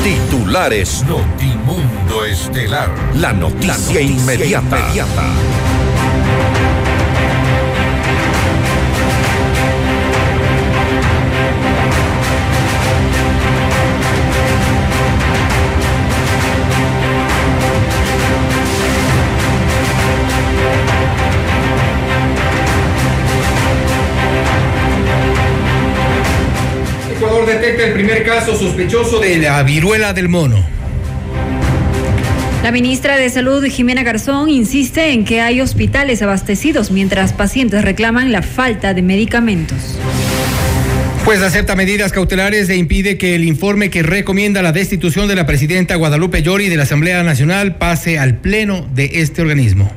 Titulares. Notimundo Estelar. La noticia inmediata. Ecuador detecta el primer caso sospechoso de la viruela del mono. La ministra de Salud, Jimena Garzón, insiste en que hay hospitales abastecidos mientras pacientes reclaman la falta de medicamentos. Juez acepta medidas cautelares e impide que el informe que recomienda la destitución de la presidenta Guadalupe Llori de la Asamblea Nacional pase al pleno de este organismo.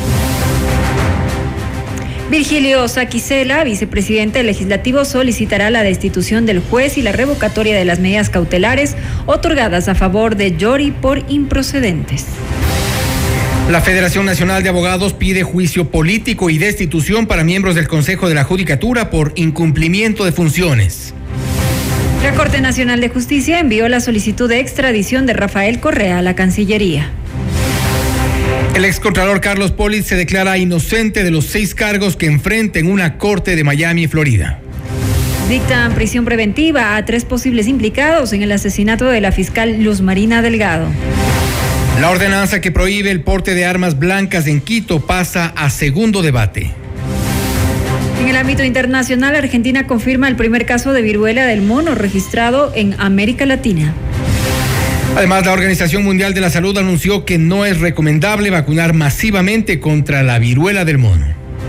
Virgilio Saquicela, vicepresidente legislativo, solicitará la destitución del juez y la revocatoria de las medidas cautelares otorgadas a favor de Llori por improcedentes. La Federación Nacional de Abogados pide juicio político y destitución para miembros del Consejo de la Judicatura por incumplimiento de funciones. La Corte Nacional de Justicia envió la solicitud de extradición de Rafael Correa a la Cancillería. El excontralor Carlos Polit se declara inocente de los 6 cargos que enfrenta en una corte de Miami, Florida. Dictan prisión preventiva a 3 posibles implicados en el asesinato de la fiscal Luz Marina Delgado. La ordenanza que prohíbe el porte de armas blancas en Quito pasa a segundo debate. En el ámbito internacional, Argentina confirma el primer caso de viruela del mono registrado en América Latina. Además, la Organización Mundial de la Salud anunció que no es recomendable vacunar masivamente contra la viruela del mono.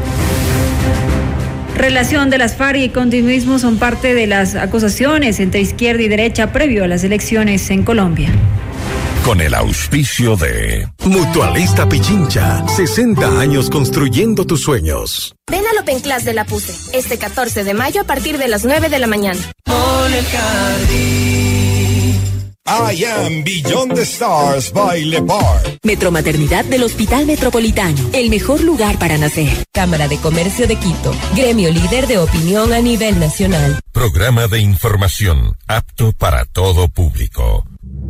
Relación de las FARC y continuismo son parte de las acusaciones entre izquierda y derecha previo a las elecciones en Colombia. Con el auspicio de Mutualista Pichincha, 60 años construyendo tus sueños. Ven al Open Class de la PUSE, este 14 de mayo a partir de las 9 de la mañana. I Am Beyond the Stars by Le Bar. Metromaternidad del Hospital Metropolitano, el mejor lugar para nacer. Cámara de Comercio de Quito, gremio líder de opinión a nivel nacional. Programa de información apto para todo público.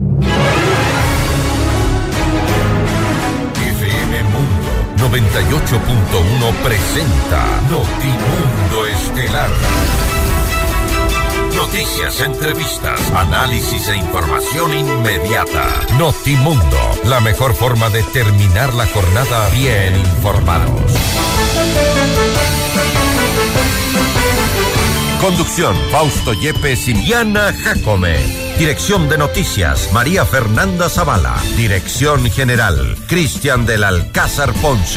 FM Mundo 98.1 presenta Notimundo Estelar. Noticias, entrevistas, análisis e información inmediata. Notimundo, la mejor forma de terminar la jornada bien informados. Conducción, Fausto Yepes y Diana Jacome. Dirección de Noticias, María Fernanda Zavala. Dirección General, Cristian del Alcázar Ponce.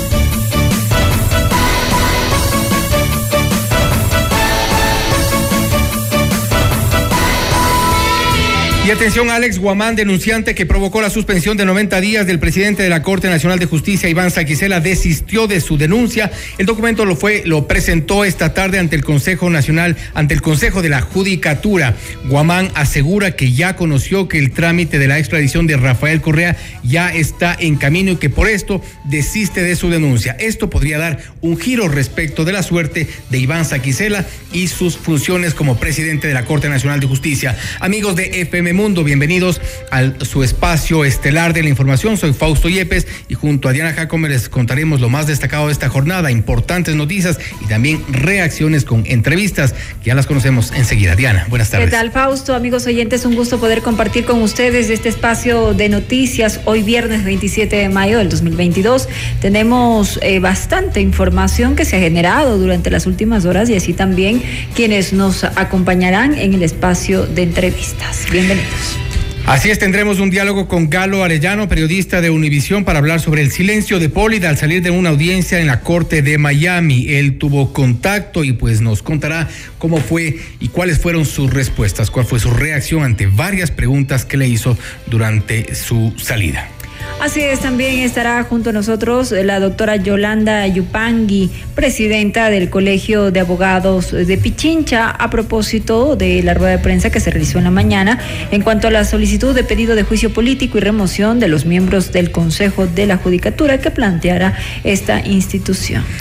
Y atención, Alex Guamán, denunciante que provocó la suspensión de 90 días del presidente de la Corte Nacional de Justicia, Iván Saquicela, desistió de su denuncia. El documento lo presentó esta tarde ante el Consejo de la Judicatura. Guamán asegura que ya conoció que el trámite de la extradición de Rafael Correa ya está en camino y que por esto desiste de su denuncia. Esto podría dar un giro respecto de la suerte de Iván Saquicela y sus funciones como presidente de la Corte Nacional de Justicia. Amigos de FM Mundo, bienvenidos a su espacio estelar de la información. Soy Fausto Yepes y junto a Diana Jacome les contaremos lo más destacado de esta jornada, importantes noticias y también reacciones con entrevistas que ya las conocemos enseguida. Diana, buenas tardes. ¿Qué tal, Fausto? Amigos oyentes, un gusto poder compartir con ustedes este espacio de noticias. Hoy viernes 27 de mayo del 2022 tenemos bastante información que se ha generado durante las últimas horas y así también quienes nos acompañarán en el espacio de entrevistas. Bienvenidos. Así es, tendremos un diálogo con Galo Arellano, periodista de Univisión, para hablar sobre el silencio de Polit al salir de una audiencia en la Corte de Miami. Él tuvo contacto y pues nos contará cómo fue y cuáles fueron sus respuestas, cuál fue su reacción ante varias preguntas que le hizo durante su salida. Así es, también estará junto a nosotros la doctora Yolanda Yupangui, presidenta del Colegio de Abogados de Pichincha, a propósito de la rueda de prensa que se realizó en la mañana en cuanto a la solicitud de pedido de juicio político y remoción de los miembros del Consejo de la Judicatura que planteara esta institución.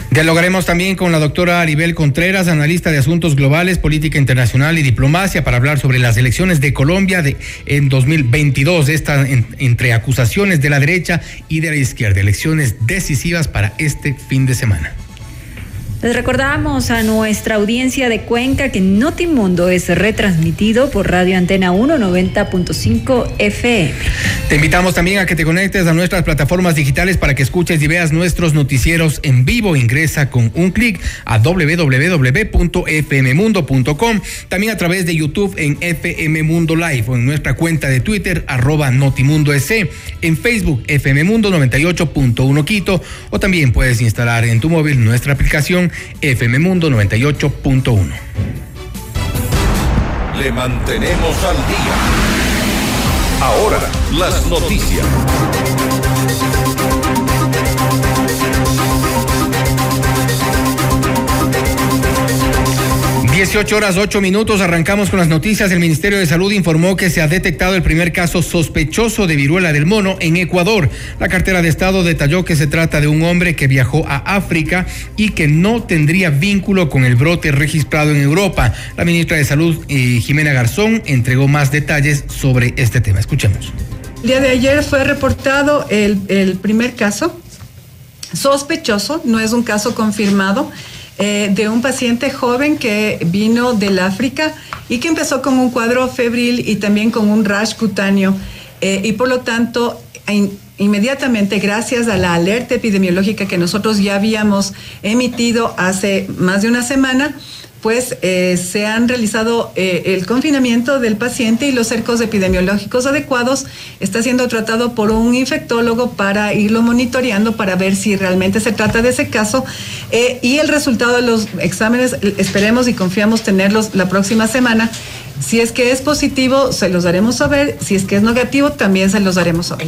Dialogaremos también con la doctora Aribel Contreras, analista de asuntos globales, política internacional y diplomacia, para hablar sobre las elecciones de Colombia en 2022, entre acusaciones de la derecha y de la izquierda, elecciones decisivas para este fin de semana. Les recordamos a nuestra audiencia de Cuenca que Notimundo es retransmitido por Radio Antena 1 90.5 FM. Te invitamos también a que te conectes a nuestras plataformas digitales para que escuches y veas nuestros noticieros en vivo. Ingresa con un clic a www.fmmundo.com, también a través de YouTube en FM Mundo Live o en nuestra cuenta de Twitter @NotimundoEC, en Facebook FM Mundo 98.1 Quito, o también puedes instalar en tu móvil nuestra aplicación FM Mundo 98.1. Le mantenemos al día. Ahora, las noticias. 18:08. Arrancamos con las noticias. El Ministerio de Salud informó que se ha detectado el primer caso sospechoso de viruela del mono en Ecuador. La cartera de Estado detalló que se trata de un hombre que viajó a África y que no tendría vínculo con el brote registrado en Europa. La ministra de Salud, Jimena Garzón, entregó más detalles sobre este tema. Escuchemos. El día de ayer fue reportado el primer caso sospechoso, no es un caso confirmado, de un paciente joven que vino del África y que empezó con un cuadro febril y también con un rash cutáneo, y por lo tanto inmediatamente, gracias a la alerta epidemiológica que nosotros ya habíamos emitido hace más de una semana, pues se han realizado el confinamiento del paciente y los cercos epidemiológicos adecuados. Está siendo tratado por un infectólogo para irlo monitoreando para ver si realmente se trata de ese caso, y el resultado de los exámenes esperemos y confiamos tenerlos la próxima semana. Si es que es positivo, se los daremos saber. Si es que es negativo, también se los daremos saber.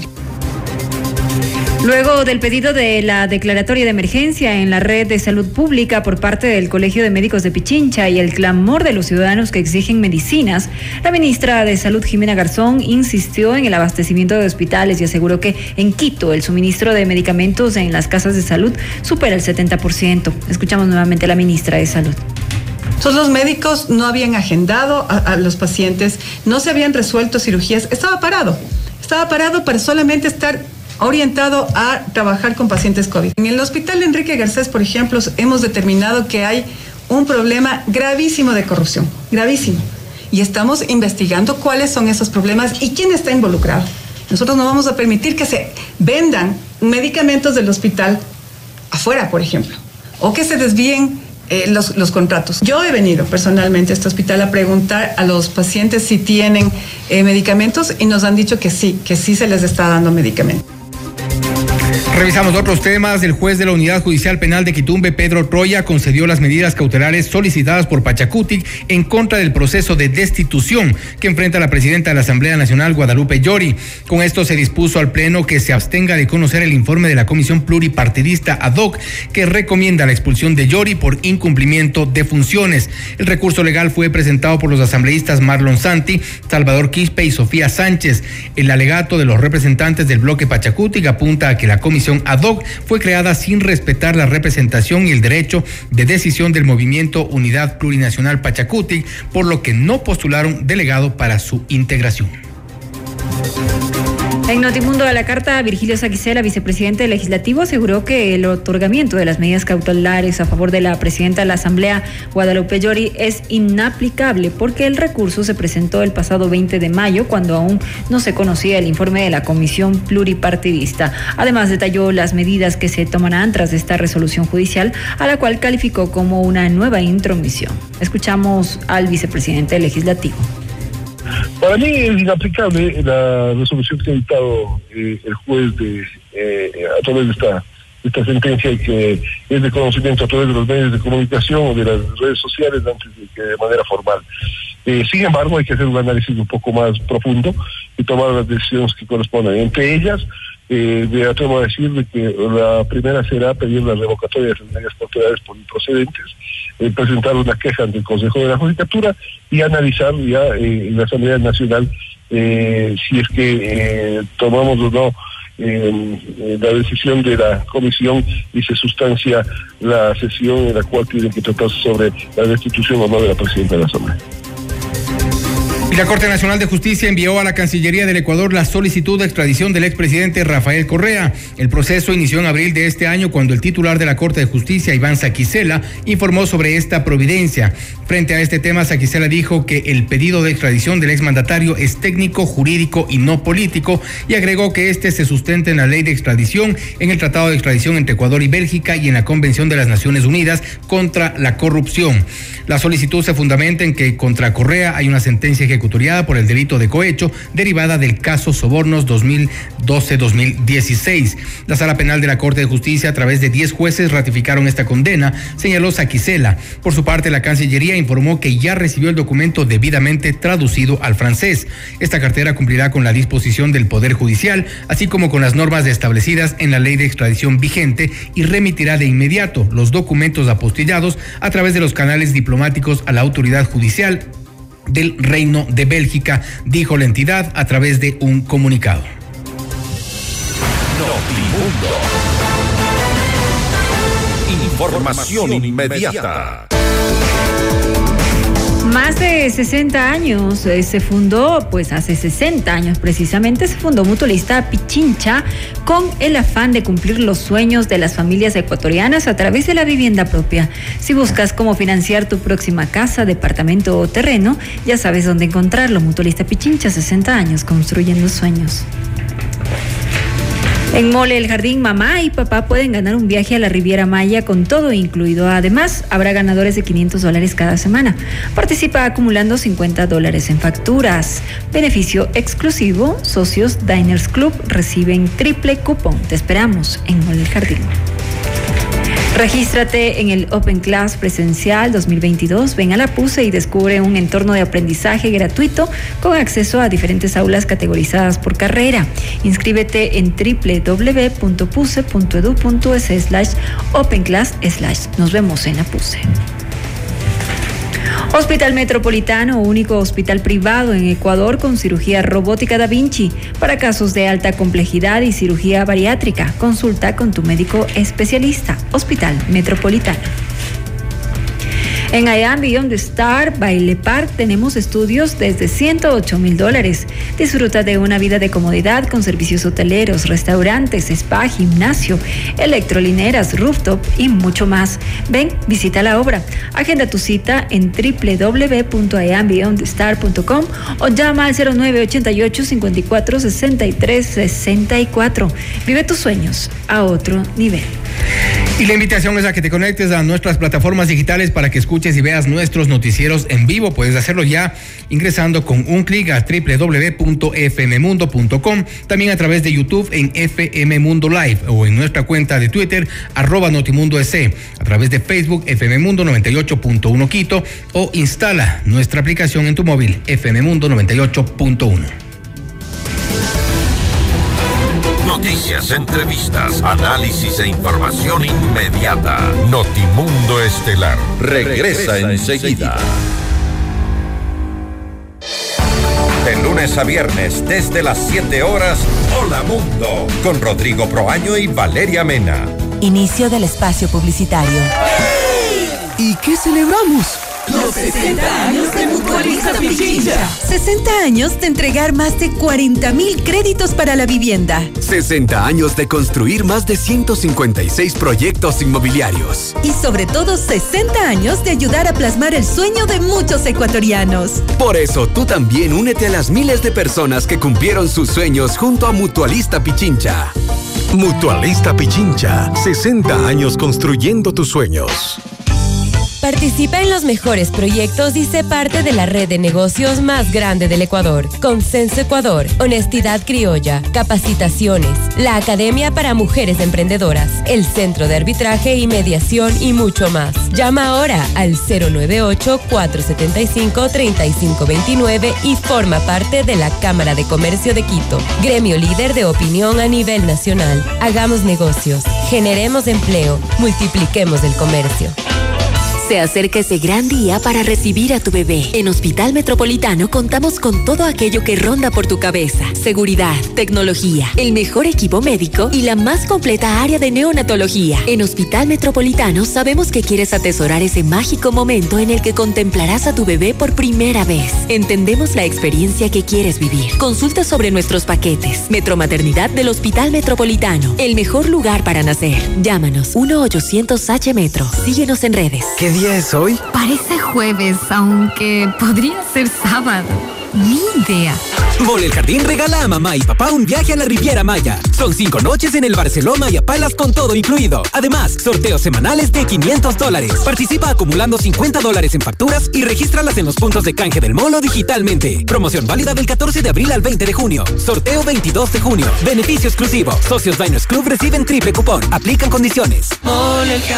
Luego del pedido de la declaratoria de emergencia en la red de salud pública por parte del Colegio de Médicos de Pichincha y el clamor de los ciudadanos que exigen medicinas, la ministra de Salud, Jimena Garzón, insistió en el abastecimiento de hospitales y aseguró que en Quito el suministro de medicamentos en las casas de salud supera el 70%. Escuchamos nuevamente a la ministra de Salud. Entonces los médicos no habían agendado a los pacientes, no se habían resuelto cirugías, estaba parado para solamente estar orientado a trabajar con pacientes COVID. En el hospital Enrique Garcés, por ejemplo, hemos determinado que hay un problema gravísimo de corrupción, gravísimo, y estamos investigando cuáles son esos problemas y quién está involucrado. Nosotros no vamos a permitir que se vendan medicamentos del hospital afuera, por ejemplo, o que se desvíen los contratos. Yo he venido personalmente a este hospital a preguntar a los pacientes si tienen medicamentos y nos han dicho que sí se les está dando medicamentos. Revisamos otros temas. El juez de la Unidad Judicial Penal de Quitumbe, Pedro Troya, concedió las medidas cautelares solicitadas por Pachacutic en contra del proceso de destitución que enfrenta la presidenta de la Asamblea Nacional, Guadalupe Llori. Con esto se dispuso al Pleno que se abstenga de conocer el informe de la Comisión Pluripartidista ad hoc que recomienda la expulsión de Llori por incumplimiento de funciones. El recurso legal fue presentado por los asambleístas Marlon Santi, Salvador Quispe y Sofía Sánchez. El alegato de los representantes del bloque Pachacutic apunta a que la comisión ad hoc fue creada sin respetar la representación y el derecho de decisión del movimiento Unidad Plurinacional Pachacutic, por lo que no postularon delegado para su integración. En Notimundo a la carta, Virgilio Saquicela, vicepresidente legislativo, aseguró que el otorgamiento de las medidas cautelares a favor de la presidenta de la Asamblea, Guadalupe Llori, es inaplicable porque el recurso se presentó el pasado 20 de mayo, cuando aún no se conocía el informe de la Comisión Pluripartidista. Además, detalló las medidas que se tomarán tras esta resolución judicial, a la cual calificó como una nueva intromisión. Escuchamos al vicepresidente legislativo. Para mí es inaplicable la resolución que ha dictado el juez a través de esta sentencia, que es de conocimiento a través de los medios de comunicación o de las redes sociales antes de que de manera formal. Sin embargo, hay que hacer un análisis un poco más profundo y tomar las decisiones que corresponden. Entre ellas, me atrevo a decir de que la primera será pedir la revocatoria de las medidas cautelares por improcedentes, presentar una queja ante el Consejo de la Judicatura y analizar ya en la Asamblea Nacional si es que tomamos o no la decisión de la comisión y se sustancia la sesión en la cual tienen que tratarse sobre la destitución o no de la presidenta de la Asamblea. Y la Corte Nacional de Justicia envió a la Cancillería del Ecuador la solicitud de extradición del expresidente Rafael Correa. El proceso inició en abril de este año cuando el titular de la Corte de Justicia, Iván Saquicela, informó sobre esta providencia. Frente a este tema, Saquicela dijo que el pedido de extradición del exmandatario es técnico, jurídico y no político, y agregó que este se sustenta en la ley de extradición, en el Tratado de Extradición entre Ecuador y Bélgica y en la Convención de las Naciones Unidas contra la Corrupción. La solicitud se fundamenta en que contra Correa hay una sentencia ejecutoriada por el delito de cohecho derivada del caso Sobornos 2012-2016. La Sala Penal de la Corte de Justicia, a través de 10 jueces, ratificaron esta condena, señaló Saquicela. Por su parte, la Cancillería informó que ya recibió el documento debidamente traducido al francés. Esta cartera cumplirá con la disposición del Poder Judicial, así como con las normas establecidas en la ley de extradición vigente, y remitirá de inmediato los documentos apostillados a través de los canales diplomáticos a la autoridad judicial del Reino de Bélgica, dijo la entidad a través de un comunicado. Información inmediata. Más de 60 años se fundó, pues hace 60 años precisamente, se fundó Mutualista Pichincha con el afán de cumplir los sueños de las familias ecuatorianas a través de la vivienda propia. Si buscas cómo financiar tu próxima casa, departamento o terreno, ya sabes dónde encontrarlo. Mutualista Pichincha, 60 años construyendo sueños. En Mole El Jardín, mamá y papá pueden ganar un viaje a la Riviera Maya con todo incluido. Además, habrá ganadores de $500 cada semana. Participa acumulando $50 en facturas. Beneficio exclusivo: socios Diners Club reciben triple cupón. Te esperamos en Mole El Jardín. Regístrate en el Open Class presencial 2022. Ven a la PUCE y descubre un entorno de aprendizaje gratuito con acceso a diferentes aulas categorizadas por carrera. Inscríbete en www.puce.edu.es/openclass/. Nos vemos en la PUCE. Hospital Metropolitano, único hospital privado en Ecuador con cirugía robótica Da Vinci para casos de alta complejidad y cirugía bariátrica. Consulta con tu médico especialista. Hospital Metropolitano. En I Am Beyond the Star, Baile Park, tenemos estudios desde $108,000. Disfruta de una vida de comodidad con servicios hoteleros, restaurantes, spa, gimnasio, electrolineras, rooftop y mucho más. Ven, visita la obra. Agenda tu cita en www.iambeyondthestar.com o llama al 0988 54 63 64. Vive tus sueños a otro nivel. Y la invitación es a que te conectes a nuestras plataformas digitales para que escuches y veas nuestros noticieros en vivo. Puedes hacerlo ya ingresando con un clic a www.fmmundo.com, también a través de YouTube en FM Mundo Live o en nuestra cuenta de Twitter @NotimundoEC, a través de Facebook FM Mundo 98.1 Quito, o instala nuestra aplicación en tu móvil FM Mundo 98.1. Noticias, entrevistas, análisis e información inmediata. Notimundo Estelar regresa enseguida. De lunes a viernes, desde las 7 horas, Hola Mundo, con Rodrigo Proaño y Valeria Mena. Inicio del espacio publicitario. ¿Y qué celebramos? Los 60 años de Mutualista Pichincha. 60 años de entregar más de 40,000 créditos para la vivienda. 60 años de construir más de 156 proyectos inmobiliarios. Y sobre todo 60 años de ayudar a plasmar el sueño de muchos ecuatorianos. Por eso tú también únete a las miles de personas que cumplieron sus sueños junto a Mutualista Pichincha. Mutualista Pichincha, 60 años construyendo tus sueños. Participa en los mejores proyectos y sé parte de la red de negocios más grande del Ecuador. Consenso Ecuador, Honestidad Criolla, Capacitaciones, la Academia para Mujeres Emprendedoras, el Centro de Arbitraje y Mediación y mucho más. Llama ahora al 098-475-3529 y forma parte de la Cámara de Comercio de Quito, gremio líder de opinión a nivel nacional. Hagamos negocios, generemos empleo, multipliquemos el comercio. Se acerca ese gran día para recibir a tu bebé. En Hospital Metropolitano contamos con todo aquello que ronda por tu cabeza. Seguridad, tecnología, el mejor equipo médico y la más completa área de neonatología. En Hospital Metropolitano sabemos que quieres atesorar ese mágico momento en el que contemplarás a tu bebé por primera vez. Entendemos la experiencia que quieres vivir. Consulta sobre nuestros paquetes. Metromaternidad del Hospital Metropolitano. El mejor lugar para nacer. Llámanos 1-800-H-METRO. Síguenos en redes. ¿Qué día es hoy? Parece jueves, aunque podría ser sábado. Ni idea. Mole El Jardín regala a mamá y papá un viaje a la Riviera Maya. Son 5 noches en el Barceló Maya Palace con todo incluido. Además, sorteos semanales de $500. Participa acumulando $50 en facturas y regístralas en los puntos de canje del Molo digitalmente. Promoción válida del 14 de abril al 20 de junio. Sorteo 22 de junio. Beneficio exclusivo. Socios Diners Club reciben triple cupón. Aplican condiciones. Mole El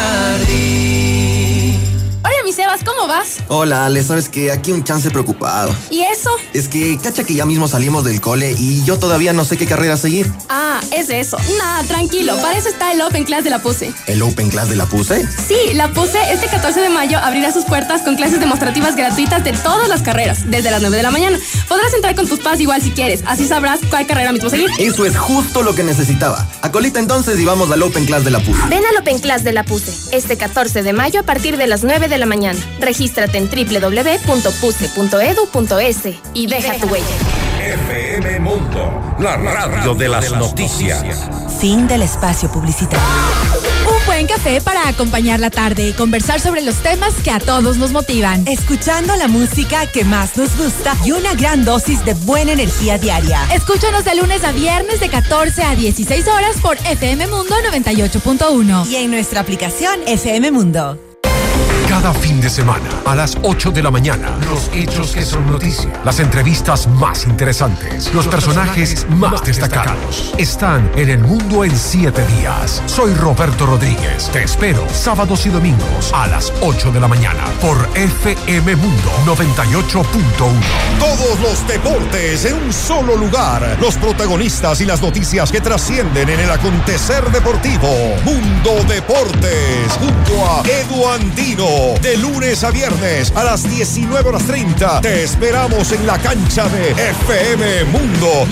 Jardín. Hola, mi Sebas, ¿cómo vas? Hola, Ale, sabes que aquí un chance preocupado. ¿Y eso? Es que, cacha que ya mismo salimos del cole y yo todavía no sé qué carrera seguir. Ah, es eso. Nada, tranquilo, para eso está el Open Class de la PUSE. ¿El Open Class de la PUSE? Sí, la PUSE este 14 de mayo abrirá sus puertas con clases demostrativas gratuitas de todas las carreras, desde las 9 de la mañana. Podrás entrar con tus padres igual si quieres, así sabrás cuál carrera mismo seguir. Eso es justo lo que necesitaba. Acolita entonces y vamos al Open Class de la PUSE. Ven al Open Class de la PUSE, este 14 de mayo a partir de las 9 de la mañana. Regístrate en www.puse.edu.es y deja tu huella. FM Mundo, la radio de las noticias. Fin del espacio publicitario. Un buen café para acompañar la tarde y conversar sobre los temas que a todos nos motivan. Escuchando la música que más nos gusta y una gran dosis de buena energía diaria. Escúchanos de lunes a viernes de 14 a 16 horas por FM Mundo 98.1. Y en nuestra aplicación FM Mundo. Cada fin de semana, a las 8 de la mañana, los hechos que son noticia, las entrevistas más interesantes, los personajes más destacados, están en El Mundo en 7 días. Soy Roberto Rodríguez. Te espero sábados y domingos a las 8 de la mañana por FM Mundo 98.1. Todos los deportes en un solo lugar. Los protagonistas y las noticias que trascienden en el acontecer deportivo. Mundo Deportes, junto a Edu Andino. De lunes a viernes a las 19:30. Te esperamos en la cancha de FM Mundo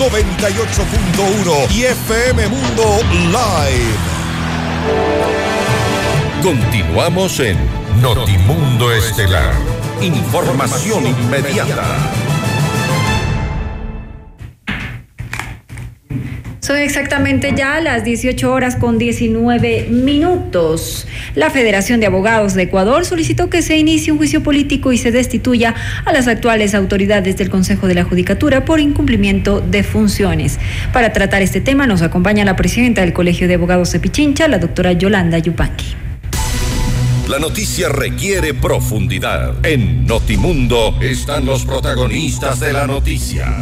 98.1 y FM Mundo Live. Continuamos en Notimundo Estelar. Información inmediata. Son exactamente ya las 18:19. La Federación de Abogados de Ecuador solicitó que se inicie un juicio político y se destituya a las actuales autoridades del Consejo de la Judicatura por incumplimiento de funciones. Para tratar este tema nos acompaña la presidenta del Colegio de Abogados de Pichincha, la doctora Yolanda Yupanqui. La noticia requiere profundidad. En Notimundo están los protagonistas de la noticia.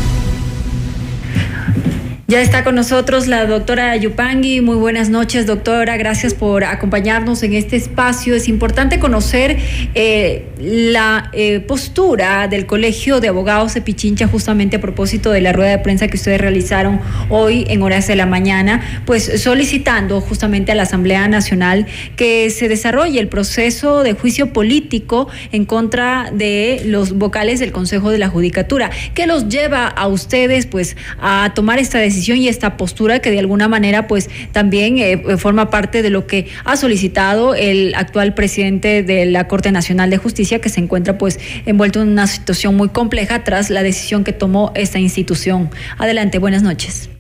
Ya está con nosotros la doctora Yupanqui. Muy buenas noches, doctora. Gracias por acompañarnos en este espacio. Es importante conocer la postura del Colegio de Abogados de Pichincha justamente a propósito de la rueda de prensa que ustedes realizaron hoy en horas de la mañana, pues solicitando justamente a la Asamblea Nacional que se desarrolle el proceso de juicio político en contra de los vocales del Consejo de la Judicatura. ¿Qué los lleva a ustedes pues a tomar esta decisión y esta postura que de alguna manera pues también forma parte de lo que ha solicitado el actual presidente de la Corte Nacional de Justicia, que se encuentra pues envuelto en una situación muy compleja tras la decisión que tomó esta institución? Adelante, buenas noches.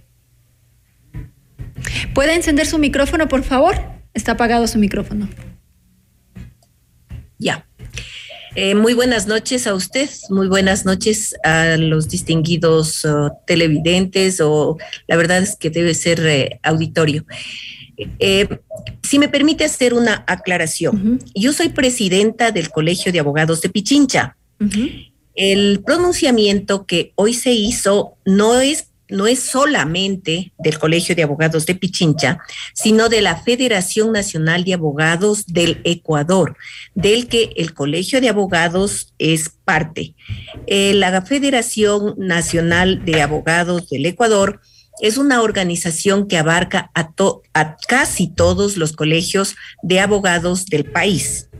¿Puede encender su micrófono, por favor? Está apagado su micrófono. Ya. Muy buenas noches a usted, muy buenas noches a los distinguidos televidentes, o la verdad es que debe ser auditorio. Si me permite hacer una aclaración, yo soy presidenta del Colegio de Abogados de Pichincha. El pronunciamiento que hoy se hizo no es solamente del Colegio de Abogados de Pichincha, sino de la Federación Nacional de Abogados del Ecuador, del que el Colegio de Abogados es parte. La Federación Nacional de Abogados del Ecuador es una organización que abarca a casi todos los colegios de abogados del país.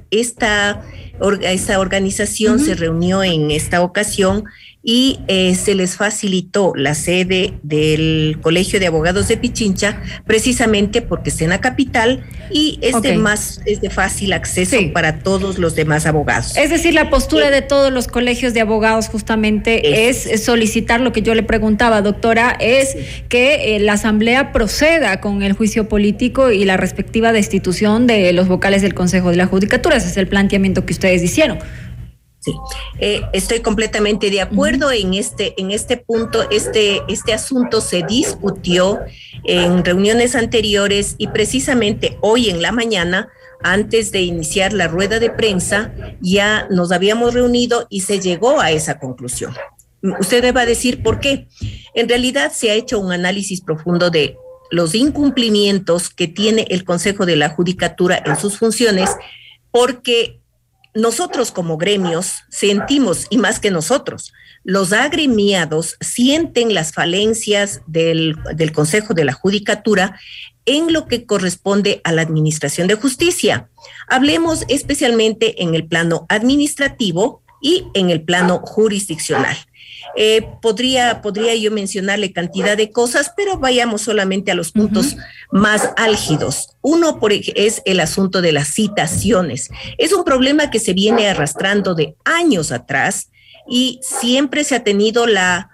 esta organización se reunió en esta ocasión y se les facilitó la sede del Colegio de Abogados de Pichincha, precisamente porque está en la capital y es de fácil acceso para todos los demás abogados. Es decir, la postura de todos los colegios de abogados justamente es solicitar lo que yo le preguntaba, doctora, es que la Asamblea proceda con el juicio político y la respectiva destitución de los vocales del Consejo de la Judicatura. Ese es el planteamiento que ustedes hicieron. Sí, estoy completamente de acuerdo en este punto. Este asunto se discutió en reuniones anteriores y precisamente hoy en la mañana, antes de iniciar la rueda de prensa, ya nos habíamos reunido y se llegó a esa conclusión. Usted va a decir por qué. En realidad se ha hecho un análisis profundo de los incumplimientos que tiene el Consejo de la Judicatura en sus funciones, porque nosotros como gremios sentimos, y más que nosotros, los agremiados sienten las falencias del Consejo de la Judicatura en lo que corresponde a la administración de justicia. Hablemos especialmente en el plano administrativo y en el plano jurisdiccional. Podría yo mencionarle cantidad de cosas, pero vayamos solamente a los puntos más álgidos. Uno es el asunto de las citaciones. Es un problema que se viene arrastrando de años atrás y siempre se ha tenido la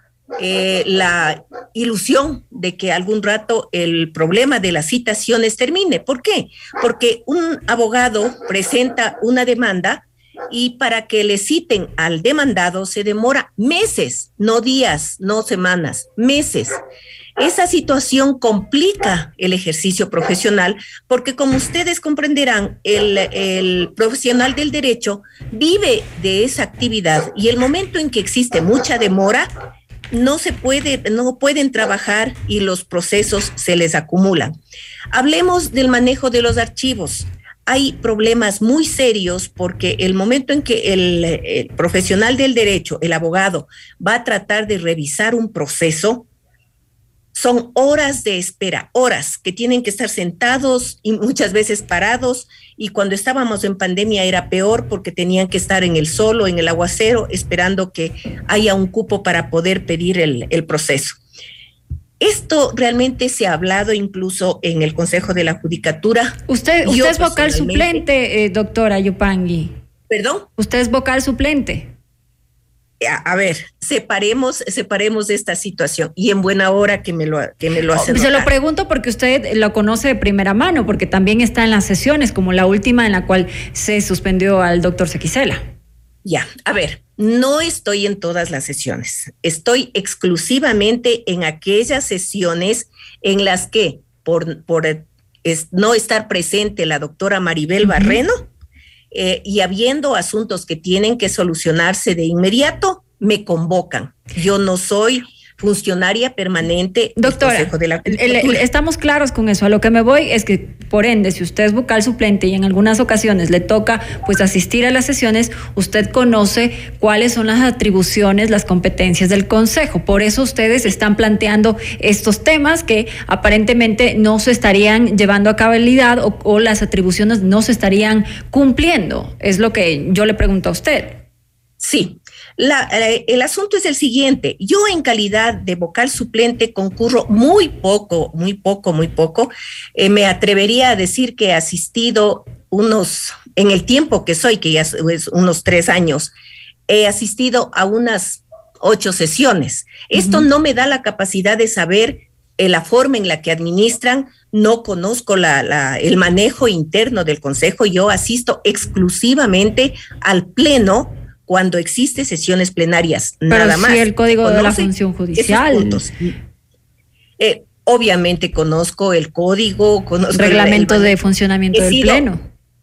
ilusión de que algún rato el problema de las citaciones termine. ¿Por qué? Porque un abogado presenta una demanda y para que le citen al demandado se demora meses, no días, no semanas, meses. Esa situación complica el ejercicio profesional porque, como ustedes comprenderán, el profesional del derecho vive de esa actividad y el momento en que existe mucha demora, no pueden trabajar y los procesos se les acumulan. Hablemos del manejo de los archivos. Hay problemas muy serios porque el momento en que el profesional del derecho, el abogado, va a tratar de revisar un proceso, son horas de espera, horas que tienen que estar sentados y muchas veces parados, y cuando estábamos en pandemia era peor porque tenían que estar en el sol o en el aguacero esperando que haya un cupo para poder pedir el proceso. Esto realmente se ha hablado incluso en el Consejo de la Judicatura. Usted es vocal suplente, doctora Yupanqui. ¿Perdón? Usted es vocal suplente. A ver, separemos de esta situación y en buena hora que me lo hacen. Se lo pregunto porque usted lo conoce de primera mano, porque también está en las sesiones, como la última en la cual se suspendió al doctor Sequicela. Ya, a ver, no estoy en todas las sesiones, estoy exclusivamente en aquellas sesiones en las que por no estar presente la doctora Maribel Barreno, y habiendo asuntos que tienen que solucionarse de inmediato, me convocan. Yo no soy funcionaria permanente doctora, del Consejo de la Judicatura. Estamos claros con eso. A lo que me voy es que, por ende, si usted es vocal suplente y en algunas ocasiones le toca pues asistir a las sesiones, usted conoce cuáles son las atribuciones, las competencias del Consejo. Por eso ustedes están planteando estos temas que aparentemente no se estarían llevando a cabalidad o las atribuciones no se estarían cumpliendo. Es lo que yo le pregunto a usted. Sí. El asunto es el siguiente. Yo en calidad de vocal suplente concurro muy poco. Me atrevería a decir que he asistido en el tiempo que soy, que ya es unos 3 años, he asistido a unas 8 sesiones. Esto no me da la capacidad de saber la forma en la que administran. No conozco el manejo interno del Consejo. Yo asisto exclusivamente al pleno cuando existe sesiones plenarias, nada más. Pero el código de la función judicial. Obviamente conozco el código, conozco reglamento de funcionamiento del pleno.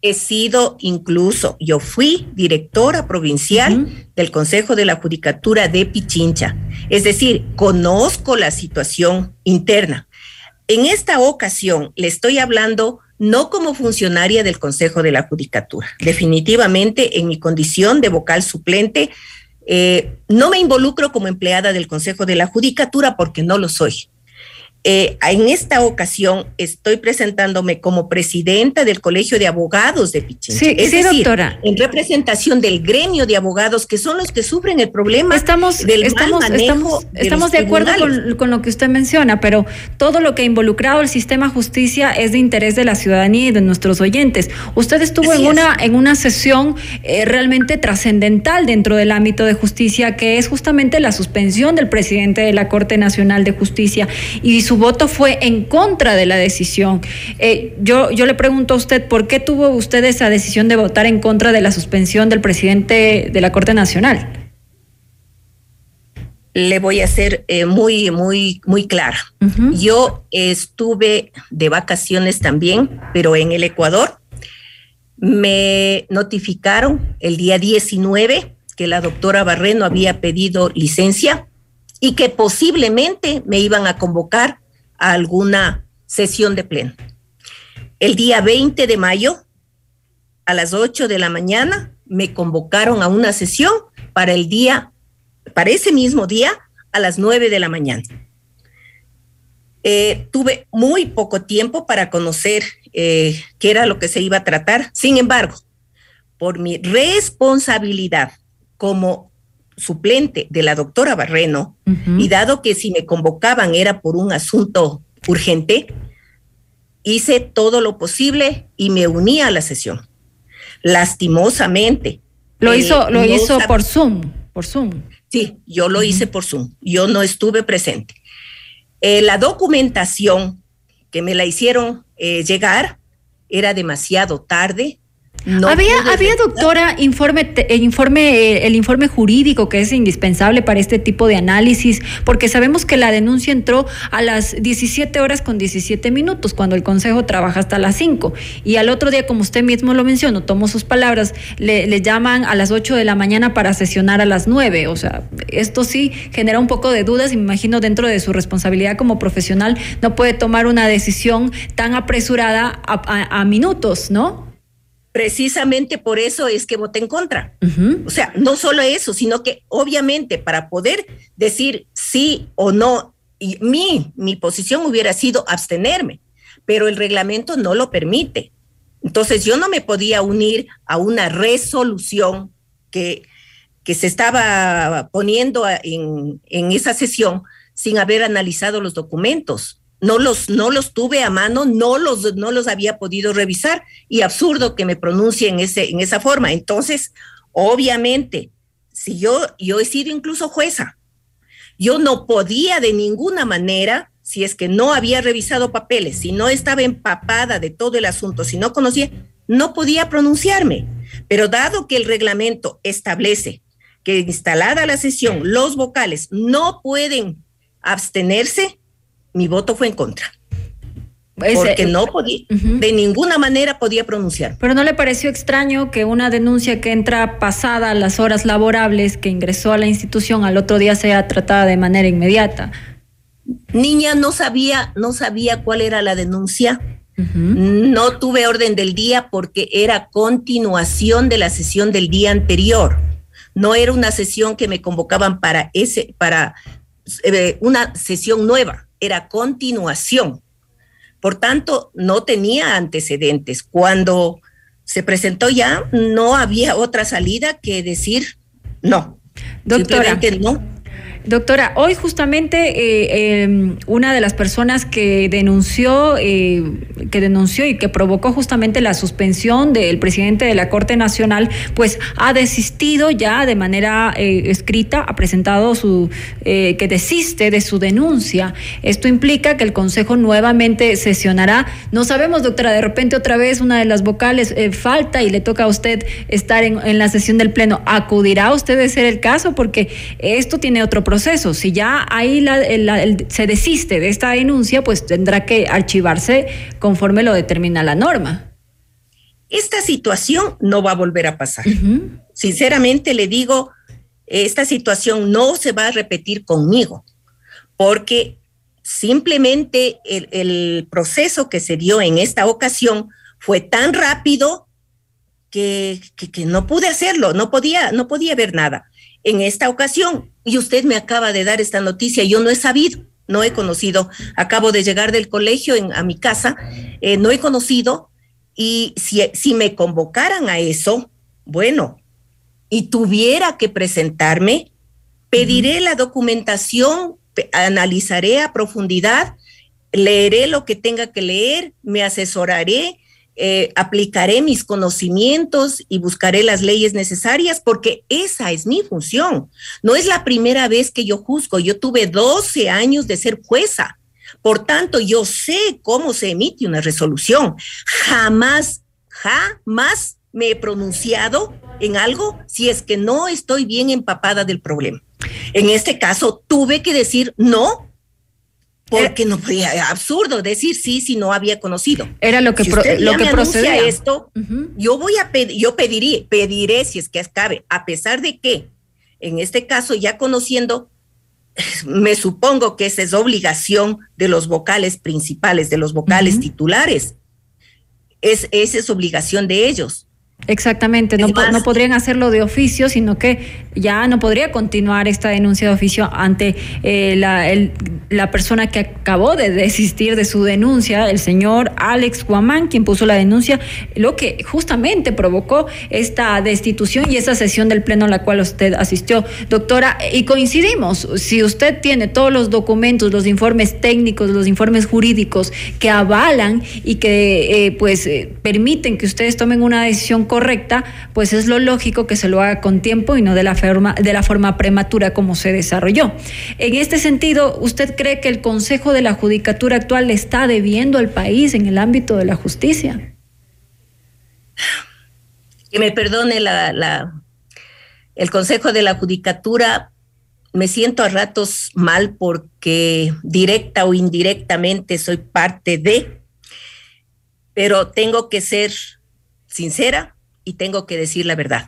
Yo fui directora provincial del Consejo de la Judicatura de Pichincha. Es decir, conozco la situación interna. En esta ocasión le estoy hablando no como funcionaria del Consejo de la Judicatura. Definitivamente, en mi condición de vocal suplente, no me involucro como empleada del Consejo de la Judicatura porque no lo soy. En esta ocasión estoy presentándome como presidenta del Colegio de Abogados de Pichincha. Sí, es decir, doctora. En representación del gremio de abogados, que son los que sufren el problema del mal manejo de Estamos de acuerdo con lo que usted menciona, pero todo lo que ha involucrado el sistema justicia es de interés de la ciudadanía y de nuestros oyentes. Usted estuvo en una sesión realmente trascendental dentro del ámbito de justicia, que es justamente la suspensión del presidente de la Corte Nacional de Justicia, y su voto fue en contra de la decisión. Yo le pregunto a usted, ¿por qué tuvo usted esa decisión de votar en contra de la suspensión del presidente de la Corte Nacional? Le voy a ser muy clara. Uh-huh. Yo estuve de vacaciones también, pero en el Ecuador. Me notificaron el día 19 que la doctora Barreno había pedido licencia y que posiblemente me iban a convocar a alguna sesión de pleno. El día 20 de mayo, a las 8 de la mañana, me convocaron a una sesión para ese mismo día, a las 9 de la mañana. Tuve muy poco tiempo para conocer qué era lo que se iba a tratar. Sin embargo, por mi responsabilidad como suplente de la doctora Barreno, uh-huh, y dado que si me convocaban era por un asunto urgente, hice todo lo posible y me uní a la sesión. Lastimosamente. Lo hizo por Zoom. Sí, yo lo hice por Zoom. Yo no estuve presente. La documentación que me la hicieron llegar era demasiado tarde. No había doctora, el informe jurídico que es indispensable para este tipo de análisis, porque sabemos que la denuncia entró a las 17:17 cuando el Consejo trabaja hasta las 5, y al otro día, como usted mismo lo mencionó, tomo sus palabras, le llaman a las 8 de la mañana para sesionar a las 9. O sea, esto sí genera un poco de dudas, y me imagino dentro de su responsabilidad como profesional no puede tomar una decisión tan apresurada a minutos, ¿no? Precisamente por eso es que voté en contra. Uh-huh. O sea, no solo eso, sino que obviamente para poder decir sí o no, y mi posición hubiera sido abstenerme, pero el reglamento no lo permite. Entonces yo no me podía unir a una resolución que se estaba poniendo en esa sesión sin haber analizado los documentos. No los tuve a mano, no los había podido revisar, y absurdo que me pronuncie en esa forma. Entonces, obviamente, si yo he sido incluso jueza, yo no podía de ninguna manera, si es que no había revisado papeles, si no estaba empapada de todo el asunto, si no conocía, no podía pronunciarme. Pero dado que el reglamento establece que instalada la sesión, los vocales no pueden abstenerse, mi voto fue en contra. Porque no podía, uh-huh, de ninguna manera podía pronunciar. ¿Pero no le pareció extraño que una denuncia que entra pasada las horas laborables que ingresó a la institución al otro día sea tratada de manera inmediata? Niña, no sabía cuál era la denuncia. Uh-huh. No tuve orden del día porque era continuación de la sesión del día anterior. No era una sesión que me convocaban para una sesión nueva. Era continuación. Por tanto, no tenía antecedentes. Cuando se presentó ya, no había otra salida que decir no. Doctora, simplemente no. Doctora, hoy justamente una de las personas que denunció y que provocó justamente la suspensión del presidente de la Corte Nacional, pues ha desistido ya de manera escrita, ha presentado que desiste de su denuncia. Esto implica que el Consejo nuevamente sesionará. No sabemos, doctora, de repente otra vez una de las vocales falta y le toca a usted estar en la sesión del Pleno. ¿Acudirá usted de ser el caso? Porque esto tiene otro proceso. Si ya ahí se desiste de esta denuncia, pues tendrá que archivarse conforme lo determina la norma. Esta situación no va a volver a pasar. Uh-huh. Sinceramente le digo, esta situación no se va a repetir conmigo, porque simplemente el proceso que se dio en esta ocasión fue tan rápido que no pude hacerlo, no podía ver nada. En esta ocasión, y usted me acaba de dar esta noticia, yo no he sabido no he conocido. Acabo de llegar del colegio a mi casa, no he conocido, y si me convocaran a eso, bueno, y tuviera que presentarme, pediré la documentación, analizaré a profundidad, leeré lo que tenga que leer, me asesoraré, aplicaré mis conocimientos y buscaré las leyes necesarias, porque esa es mi función. No es la primera vez que yo juzgo. Yo tuve 12 años de ser jueza. Por tanto, yo sé cómo se emite una resolución. Jamás me he pronunciado en algo si es que no estoy bien empapada del problema. En este caso, tuve que decir no, porque no podía, absurdo decir sí si no había conocido. Era lo que, si usted lo que procedía. Esto, yo pediré si es que cabe, a pesar de que, en este caso, ya conociendo, me supongo que esa es obligación de los vocales principales, de los vocales titulares. Esa es obligación de ellos. Exactamente, no podrían hacerlo de oficio, sino que ya no podría continuar esta denuncia de oficio ante la persona que acabó de desistir de su denuncia, el señor Alex Guamán, quien puso la denuncia, lo que justamente provocó esta destitución y esa sesión del pleno a la cual usted asistió. Doctora, y coincidimos, si usted tiene todos los documentos, los informes técnicos, los informes jurídicos que avalan y que permiten que ustedes tomen una decisión correcta, pues es lo lógico que se lo haga con tiempo y no de la forma prematura como se desarrolló. En este sentido, ¿usted cree que el Consejo de la Judicatura actual le está debiendo al país en el ámbito de la justicia? Que me perdone el Consejo de la Judicatura, me siento a ratos mal porque directa o indirectamente soy parte de, pero tengo que ser sincera y tengo que decir la verdad.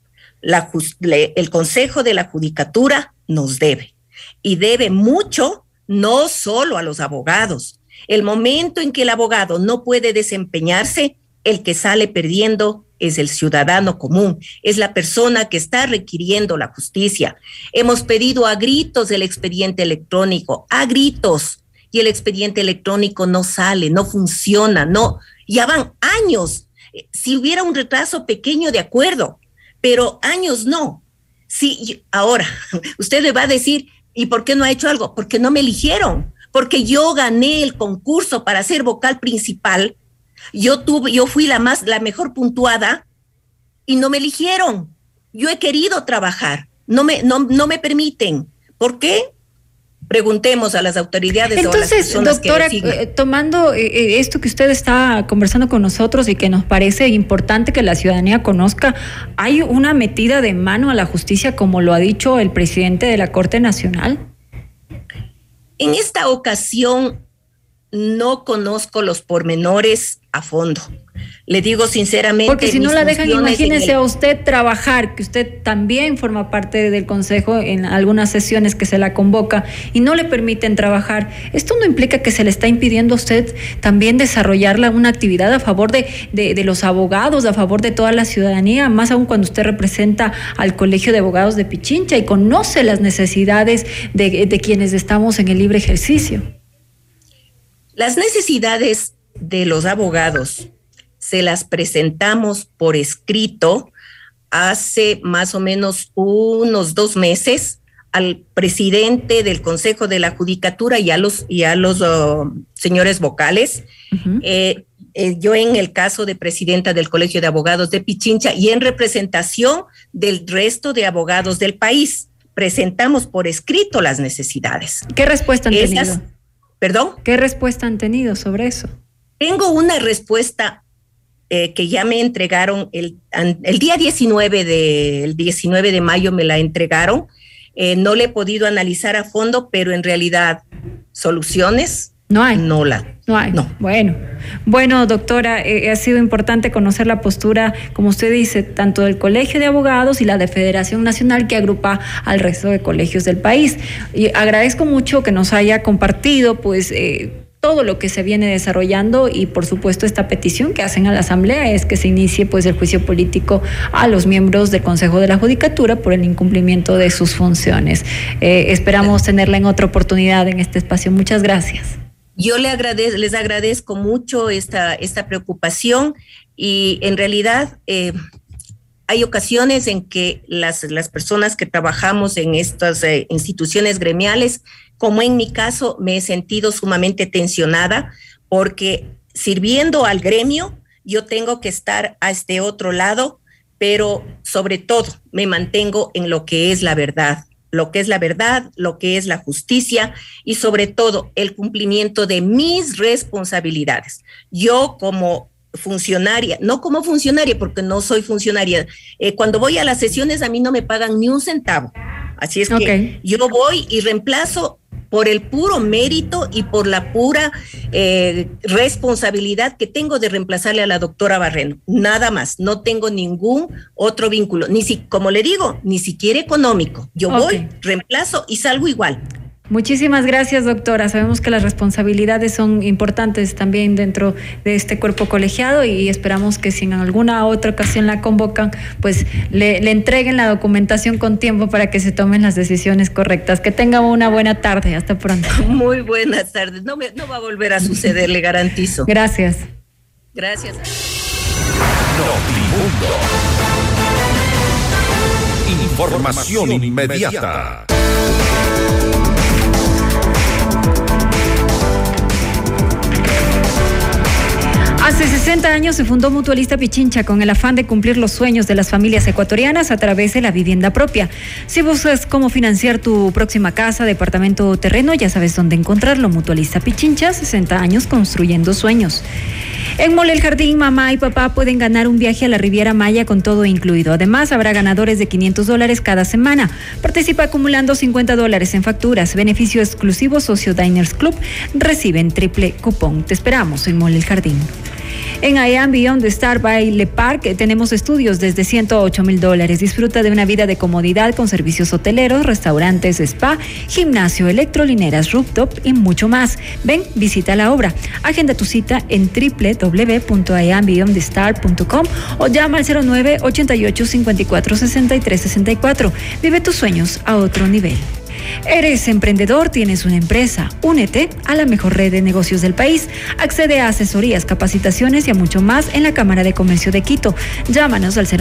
El Consejo de la Judicatura nos debe, y debe mucho, no solo a los abogados. El momento en que el abogado no puede desempeñarse, el que sale perdiendo es el ciudadano común, es la persona que está requiriendo la justicia. Hemos pedido a gritos el expediente electrónico, a gritos, y el expediente electrónico no sale, no funciona, ya van años. Si hubiera un retraso pequeño, de acuerdo, pero años no. Sí, ahora, usted me va a decir, ¿y por qué no ha hecho algo? Porque no me eligieron, porque yo gané el concurso para ser vocal principal, yo fui la mejor puntuada y no me eligieron. Yo he querido trabajar, no me permiten. ¿Por qué? Preguntemos a las autoridades. Entonces, o a las personas, doctora, tomando esto que usted está conversando con nosotros y que nos parece importante que la ciudadanía conozca, ¿hay una metida de mano a la justicia, como lo ha dicho el presidente de la Corte Nacional? En esta ocasión no conozco los pormenores a fondo. Le digo sinceramente. Porque si no la dejan, imagínese a usted trabajar, que usted también forma parte del Consejo en algunas sesiones que se la convoca y no le permiten trabajar. ¿Esto no implica que se le está impidiendo a usted también desarrollar una actividad a favor de los abogados, a favor de toda la ciudadanía, más aún cuando usted representa al Colegio de Abogados de Pichincha y conoce las necesidades de quienes estamos en el libre ejercicio? Las necesidades de los abogados se las presentamos por escrito hace más o menos unos 2 meses al presidente del Consejo de la Judicatura y a los señores vocales. Yo en el caso de presidenta del Colegio de Abogados de Pichincha y en representación del resto de abogados del país, presentamos por escrito las necesidades. ¿Qué respuesta han tenido? ¿Perdón? ¿Qué respuesta han tenido sobre eso? Tengo una respuesta que ya me entregaron el día 19 de mayo me la entregaron. No le he podido analizar a fondo, pero en realidad soluciones no hay. No hay. No. Bueno, doctora, ha sido importante conocer la postura, como usted dice, tanto del Colegio de Abogados y la de Federación Nacional, que agrupa al resto de colegios del país. Y agradezco mucho que nos haya compartido, pues, todo lo que se viene desarrollando y por supuesto esta petición que hacen a la Asamblea es que se inicie pues el juicio político a los miembros del Consejo de la Judicatura por el incumplimiento de sus funciones. Esperamos tenerla en otra oportunidad en este espacio. Muchas gracias. Yo les agradezco mucho esta preocupación y en realidad hay ocasiones en que las personas que trabajamos en estas instituciones gremiales, como en mi caso, me he sentido sumamente tensionada porque sirviendo al gremio, yo tengo que estar a este otro lado, pero sobre todo me mantengo en lo que es la verdad, lo que es la justicia y sobre todo el cumplimiento de mis responsabilidades. Yo como funcionaria, no como funcionaria porque no soy funcionaria, cuando voy a las sesiones a mí no me pagan ni un centavo, así es que yo voy y reemplazo por el puro mérito y por la pura responsabilidad que tengo de reemplazarle a la doctora Barreno, nada más, no tengo ningún otro vínculo, como le digo, ni siquiera económico, yo voy, reemplazo y salgo igual. Muchísimas gracias, doctora. Sabemos que las responsabilidades son importantes también dentro de este cuerpo colegiado y esperamos que si en alguna otra ocasión la convocan, pues le entreguen la documentación con tiempo para que se tomen las decisiones correctas. Que tenga una buena tarde. Hasta pronto. Muy buenas tardes. No va a volver a suceder, le garantizo. Gracias. Gracias. Información inmediata. Hace 60 años se fundó Mutualista Pichincha con el afán de cumplir los sueños de las familias ecuatorianas a través de la vivienda propia. Si buscas cómo financiar tu próxima casa, departamento o terreno, ya sabes dónde encontrarlo. Mutualista Pichincha, 60 años construyendo sueños. En Mole El Jardín, mamá y papá pueden ganar un viaje a la Riviera Maya con todo incluido. Además, habrá ganadores de $500 cada semana. Participa acumulando $50 en facturas. Beneficio exclusivo Socio Diners Club. Reciben triple cupón. Te esperamos en Mole El Jardín. En I Am Beyond the Star by Le Parc tenemos estudios desde $108,000. Disfruta de una vida de comodidad con servicios hoteleros, restaurantes, spa, gimnasio, electrolineras, rooftop y mucho más. Ven, visita la obra. Agenda tu cita en www.iambeyondthestar.com o llama al 09-88-54-63-64. Vive tus sueños a otro nivel. ¿Eres emprendedor? ¿Tienes una empresa? Únete a la mejor red de negocios del país. Accede a asesorías, capacitaciones y a mucho más en la Cámara de Comercio de Quito. Llámanos al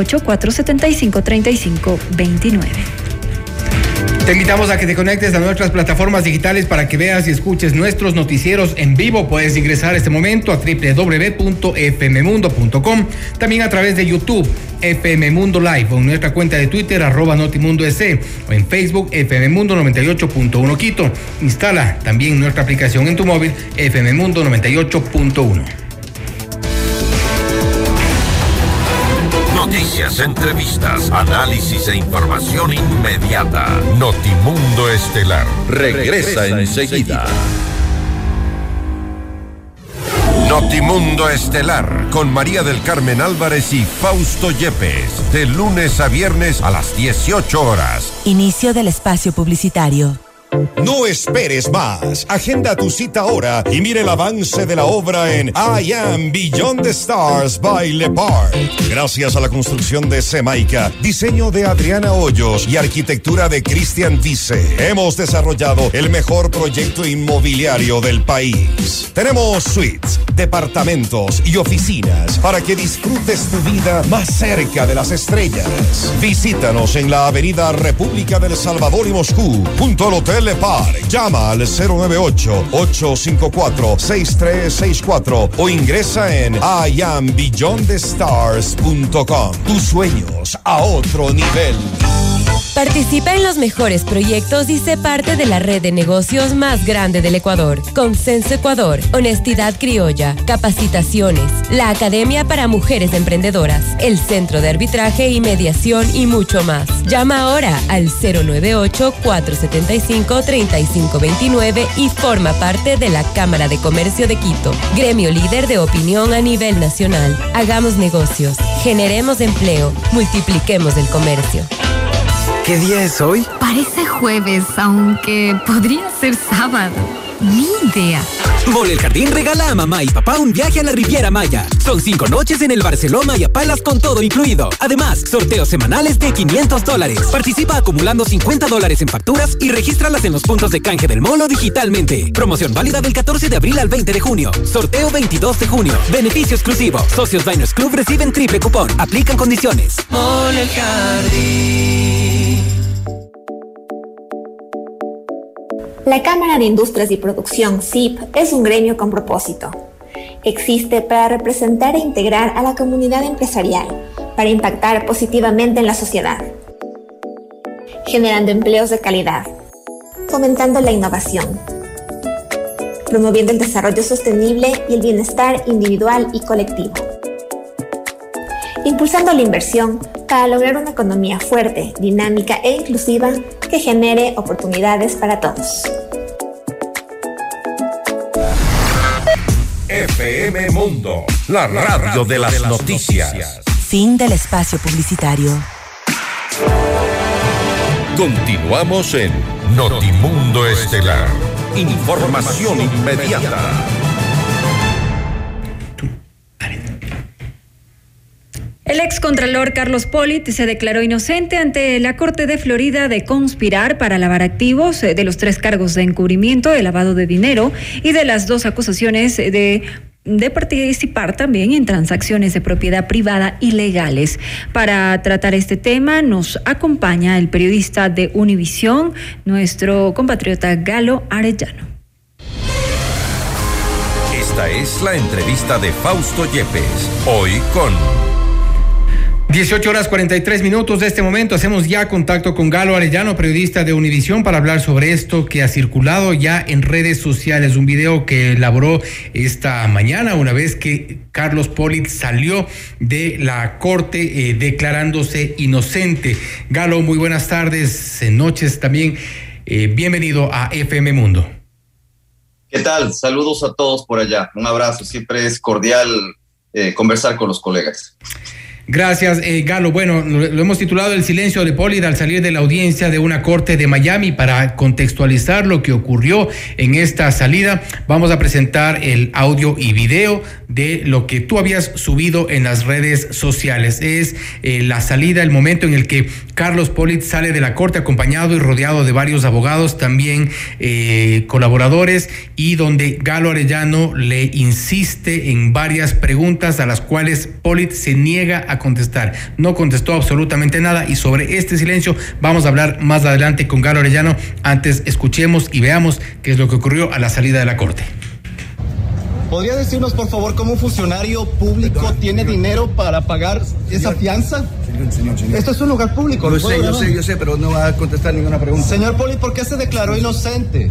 098-475-3529. Te invitamos a que te conectes a nuestras plataformas digitales para que veas y escuches nuestros noticieros en vivo. Puedes ingresar este momento a www.fmmundo.com, también a través de YouTube, FM Mundo Live, o en nuestra cuenta de Twitter, @NotimundoEC, o en Facebook, FM Mundo 98.1 Quito. Instala también nuestra aplicación en tu móvil, FM Mundo 98.1. Noticias, entrevistas, análisis e información inmediata. Notimundo Estelar regresa enseguida. Notimundo Estelar con María del Carmen Álvarez y Fausto Yepes, de lunes a viernes a las 18 horas. Inicio del espacio publicitario. No esperes más. Agenda tu cita ahora y mire el avance de la obra en I Am Beyond the Stars by Le Parc. Gracias a la construcción de Semaica, diseño de Adriana Hoyos y arquitectura de Cristian Vice, hemos desarrollado el mejor proyecto inmobiliario del país. Tenemos suites, departamentos y oficinas para que disfrutes tu vida más cerca de las estrellas. Visítanos en la avenida República del Salvador y Moscú, junto al Hotel Le Parc. Llama al 098-854-6364 o ingresa en iambeyondthestars.com. Tus sueños a otro nivel. Participa en los mejores proyectos y sé parte de la red de negocios más grande del Ecuador. Consenso Ecuador, Honestidad Criolla, Capacitaciones, la Academia para Mujeres Emprendedoras, el Centro de Arbitraje y Mediación y mucho más. Llama ahora al 098-475-3529 y forma parte de la Cámara de Comercio de Quito, gremio líder de opinión a nivel nacional. Hagamos negocios, generemos empleo, multipliquemos el comercio. ¿Qué día es hoy? Parece jueves, aunque podría ser sábado. Ni idea. Mole El Jardín regala a mamá y papá un viaje a la Riviera Maya. Son 5 noches en el Barceló Maya Palace con todo incluido. Además, sorteos semanales de $500. Participa acumulando $50 en facturas y regístralas en los puntos de canje del Molo digitalmente. Promoción válida del 14 de abril al 20 de junio. Sorteo 22 de junio. Beneficio exclusivo. Socios Diners Club reciben triple cupón. Aplican condiciones. Mole El Jardín. La Cámara de Industrias y Producción, CIP, es un gremio con propósito. Existe para representar e integrar a la comunidad empresarial, para impactar positivamente en la sociedad, generando empleos de calidad, fomentando la innovación, promoviendo el desarrollo sostenible y el bienestar individual y colectivo, impulsando la inversión para lograr una economía fuerte, dinámica e inclusiva que genere oportunidades para todos. FM Mundo, la radio de las noticias. Fin del espacio publicitario. Continuamos en Notimundo Estelar. Información inmediata. El excontralor Carlos Polit se declaró inocente ante la Corte de Florida de conspirar para lavar activos de los 3 cargos de encubrimiento, de lavado de dinero y de las 2 acusaciones de participar también en transacciones de propiedad privada ilegales. Para tratar este tema nos acompaña el periodista de Univisión, nuestro compatriota Galo Arellano. Esta es la entrevista de Fausto Yepes, hoy con 18:43 de este momento. Hacemos ya contacto con Galo Arellano, periodista de Univisión, para hablar sobre esto que ha circulado ya en redes sociales. Un video que elaboró esta mañana, una vez que Carlos Polit salió de la corte declarándose inocente. Galo, muy buenas tardes, noches también. Bienvenido a FM Mundo. ¿Qué tal? Saludos a todos por allá. Un abrazo. Siempre es cordial conversar con los colegas. Gracias, Galo. Bueno, lo hemos titulado El silencio de Polit al salir de la audiencia de una corte de Miami. Para contextualizar lo que ocurrió en esta salida, vamos a presentar el audio y video de lo que tú habías subido en las redes sociales. Es la salida, el momento en el que Carlos Polit sale de la corte acompañado y rodeado de varios abogados, también colaboradores, y donde Galo Arellano le insiste en varias preguntas a las cuales Polit se niega a contestar. No contestó absolutamente nada, y sobre este silencio vamos a hablar más adelante con Galo Arellano. Antes escuchemos y veamos qué es lo que ocurrió a la salida de la corte. ¿Podría decirnos, por favor, cómo un funcionario público tiene dinero para pagar esa fianza? Señor. Esto es un lugar público. Yo sé, pero no va a contestar ninguna pregunta. Señor Polit, ¿por qué se declaró inocente?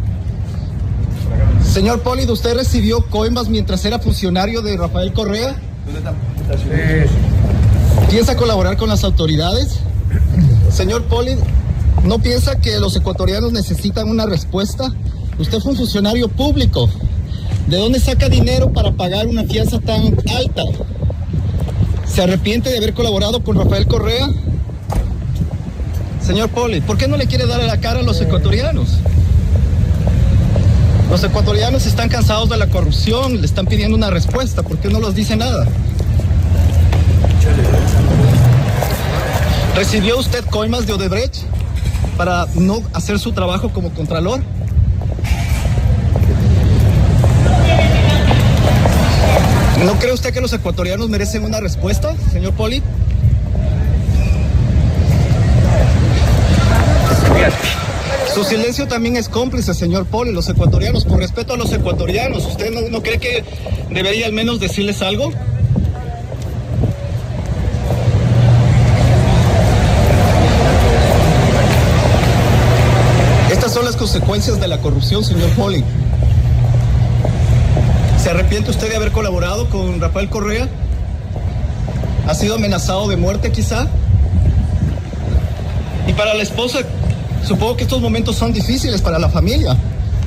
Señor Polit, ¿usted recibió coimas mientras era funcionario de Rafael Correa? ¿Piensa colaborar con las autoridades? Señor Polit, ¿no piensa que los ecuatorianos necesitan una respuesta? Usted fue un funcionario público. ¿De dónde saca dinero para pagar una fianza tan alta? ¿Se arrepiente de haber colaborado con Rafael Correa? Señor Polit, ¿por qué no le quiere dar a la cara a los ecuatorianos? Los ecuatorianos están cansados de la corrupción, le están pidiendo una respuesta. ¿Por qué no los dice nada? ¿Recibió usted coimas de Odebrecht para no hacer su trabajo como contralor? ¿No cree usted que los ecuatorianos merecen una respuesta, señor Polit? Su silencio también es cómplice, señor Polit. Los ecuatorianos, por respeto a los ecuatorianos, ¿usted no cree que debería al menos decirles algo? Estas son las consecuencias de la corrupción, señor Polit. ¿Se arrepiente usted de haber colaborado con Rafael Correa? ¿Ha sido amenazado de muerte quizá? Y para la esposa, supongo que estos momentos son difíciles para la familia.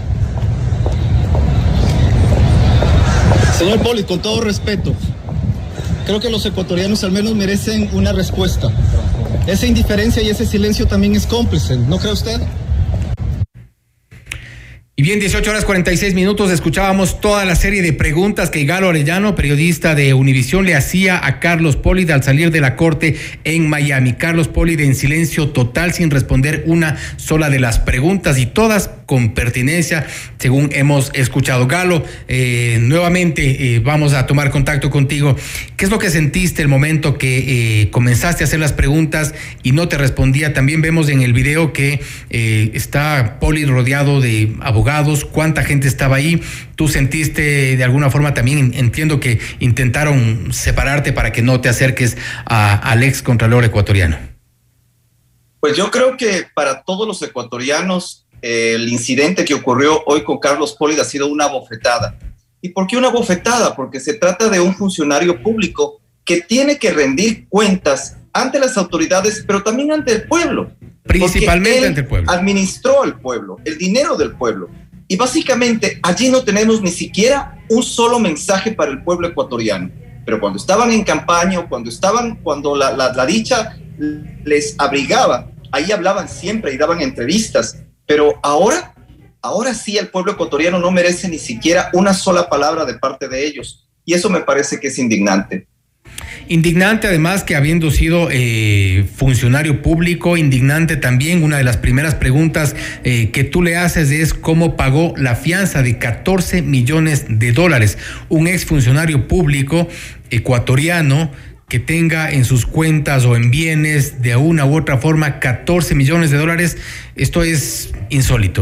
Señor Polit, con todo respeto, creo que los ecuatorianos al menos merecen una respuesta. Esa indiferencia y ese silencio también es cómplice, ¿no cree usted? Y bien, 18:46, escuchábamos toda la serie de preguntas que Galo Arellano, periodista de Univisión, le hacía a Carlos Pollitz al salir de la corte en Miami. Carlos Pollitz en silencio total, sin responder una sola de las preguntas y todas con pertinencia, según hemos escuchado. Galo, nuevamente vamos a tomar contacto contigo. ¿Qué es lo que sentiste el momento que comenzaste a hacer las preguntas y no te respondía? También vemos en el video que está Pollitz rodeado de abogados. ¿Cuánta gente estaba ahí? ¿Tú sentiste de alguna forma también, entiendo que intentaron separarte para que no te acerques al ex contralor ecuatoriano? Pues yo creo que para todos los ecuatorianos el incidente que ocurrió hoy con Carlos Pollitz ha sido una bofetada. ¿Y por qué una bofetada? Porque se trata de un funcionario público que tiene que rendir cuentas ante las autoridades, pero también ante el pueblo. Principalmente ante el pueblo. Administró al pueblo, el dinero del pueblo. Y básicamente allí no tenemos ni siquiera un solo mensaje para el pueblo ecuatoriano. Pero cuando estaban en campaña, cuando la dicha les abrigaba, ahí hablaban siempre y daban entrevistas. Pero ahora sí el pueblo ecuatoriano no merece ni siquiera una sola palabra de parte de ellos. Y eso me parece que es indignante. Indignante además que habiendo sido funcionario público, indignante también una de las primeras preguntas que tú le haces es cómo pagó la fianza de $14 millones. Un exfuncionario público ecuatoriano que tenga en sus cuentas o en bienes de una u otra forma $14 millones. Esto es insólito.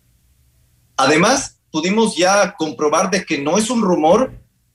Además, pudimos ya comprobar de que no es un rumor.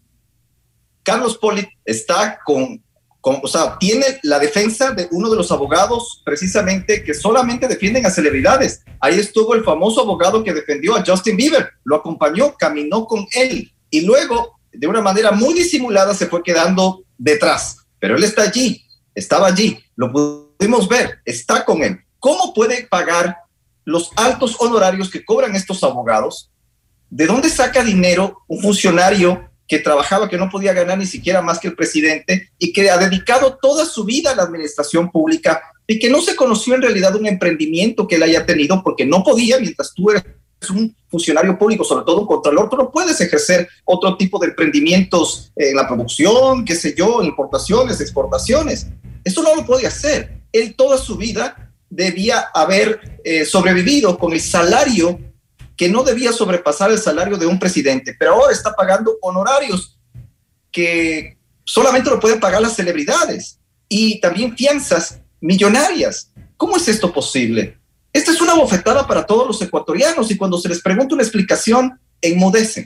Carlos Pollitz está tiene la defensa de uno de los abogados precisamente que solamente defienden a celebridades. Ahí estuvo el famoso abogado que defendió a Justin Bieber, lo acompañó, caminó con él y luego de una manera muy disimulada se fue quedando detrás. Pero él estaba allí, lo pudimos ver, está con él. ¿Cómo puede pagar los altos honorarios que cobran estos abogados? ¿De dónde saca dinero un funcionario que trabajaba, que no podía ganar ni siquiera más que el presidente y que ha dedicado toda su vida a la administración pública y que no se conoció en realidad un emprendimiento que él haya tenido porque no podía, mientras tú eres un funcionario público, sobre todo un contralor, tú no puedes ejercer otro tipo de emprendimientos en la producción, qué sé yo, importaciones, exportaciones. Esto no lo podía hacer. Él toda su vida debía haber sobrevivido con el salario que no debía sobrepasar el salario de un presidente, pero ahora está pagando honorarios que solamente lo pueden pagar las celebridades y también fianzas millonarias. ¿Cómo es esto posible? Esta es una bofetada para todos los ecuatorianos y cuando se les pregunta una explicación, enmudecen.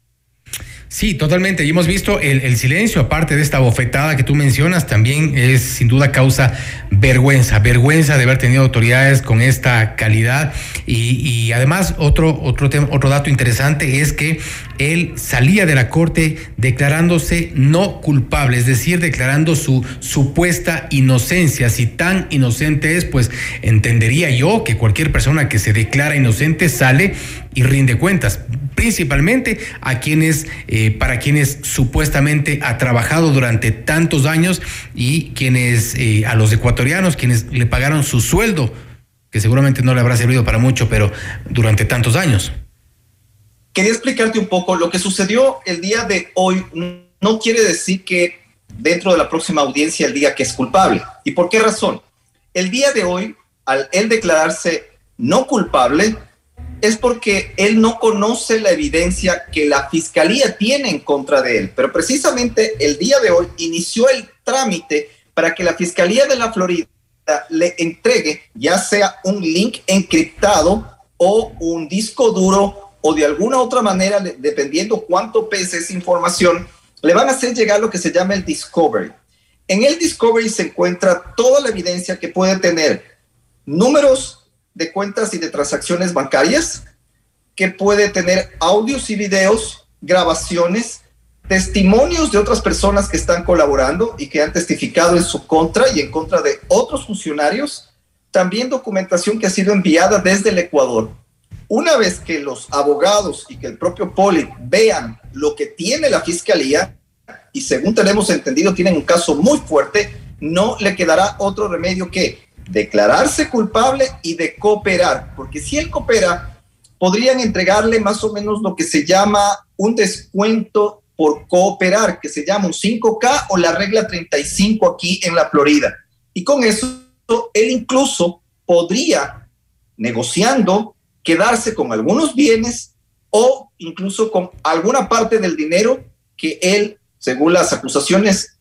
Sí, totalmente. Y hemos visto el silencio, aparte de esta bofetada que tú mencionas, también es sin duda causa vergüenza de haber tenido autoridades con esta calidad. Y además otro dato interesante es que él salía de la corte declarándose no culpable, es decir, declarando su supuesta inocencia. Si tan inocente es, pues entendería yo que cualquier persona que se declara inocente sale y rinde cuentas, principalmente a para quienes supuestamente ha trabajado durante tantos años y quienes a los ecuatorianos, quienes le pagaron su sueldo, que seguramente no le habrá servido para mucho, pero durante tantos años. Quería explicarte un poco lo que sucedió el día de hoy. No quiere decir que dentro de la próxima audiencia el día que es culpable. ¿Y por qué razón? El día de hoy, al él declararse no culpable, es porque él no conoce la evidencia que la fiscalía tiene en contra de él. Pero precisamente el día de hoy inició el trámite para que la Fiscalía de la Florida le entregue ya sea un link encriptado o un disco duro o de alguna otra manera, dependiendo cuánto pese esa información, le van a hacer llegar lo que se llama el Discovery. En el Discovery se encuentra toda la evidencia que puede tener números de cuentas y de transacciones bancarias, que puede tener audios y videos, grabaciones, testimonios de otras personas que están colaborando y que han testificado en su contra y en contra de otros funcionarios, también documentación que ha sido enviada desde el Ecuador. Una vez que los abogados y que el propio Pollitz vean lo que tiene la fiscalía, y según tenemos entendido tienen un caso muy fuerte, no le quedará otro remedio que declararse culpable y de cooperar, porque si él coopera, podrían entregarle más o menos lo que se llama un descuento por cooperar, que se llama un 5K o la regla 35 aquí en la Florida. Y con eso, él incluso podría, negociando, quedarse con algunos bienes o incluso con alguna parte del dinero que él, según las acusaciones,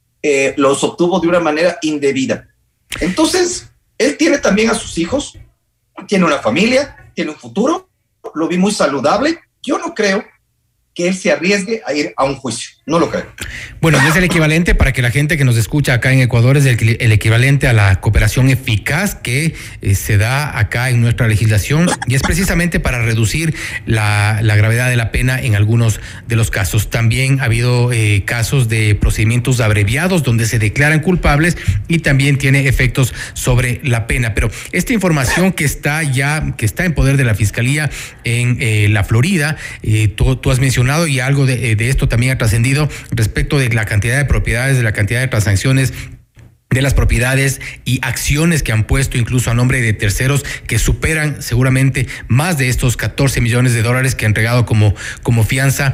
los obtuvo de una manera indebida. Entonces, él tiene también a sus hijos, tiene una familia, tiene un futuro, lo vi muy saludable. Yo no creo que él se arriesgue a ir a un juicio, no lo creo. Bueno, es el equivalente, para que la gente que nos escucha acá en Ecuador, es el equivalente a la cooperación eficaz que se da acá en nuestra legislación, y es precisamente para reducir la gravedad de la pena en algunos de los casos. También ha habido casos de procedimientos abreviados donde se declaran culpables y también tiene efectos sobre la pena. Pero esta información que está en poder de la Fiscalía en la Florida, tú has mencionado, y algo de esto también ha trascendido respecto de la cantidad de propiedades, de la cantidad de transacciones, de las propiedades y acciones que han puesto incluso a nombre de terceros, que superan seguramente más de estos 14 millones de dólares que han entregado como fianza.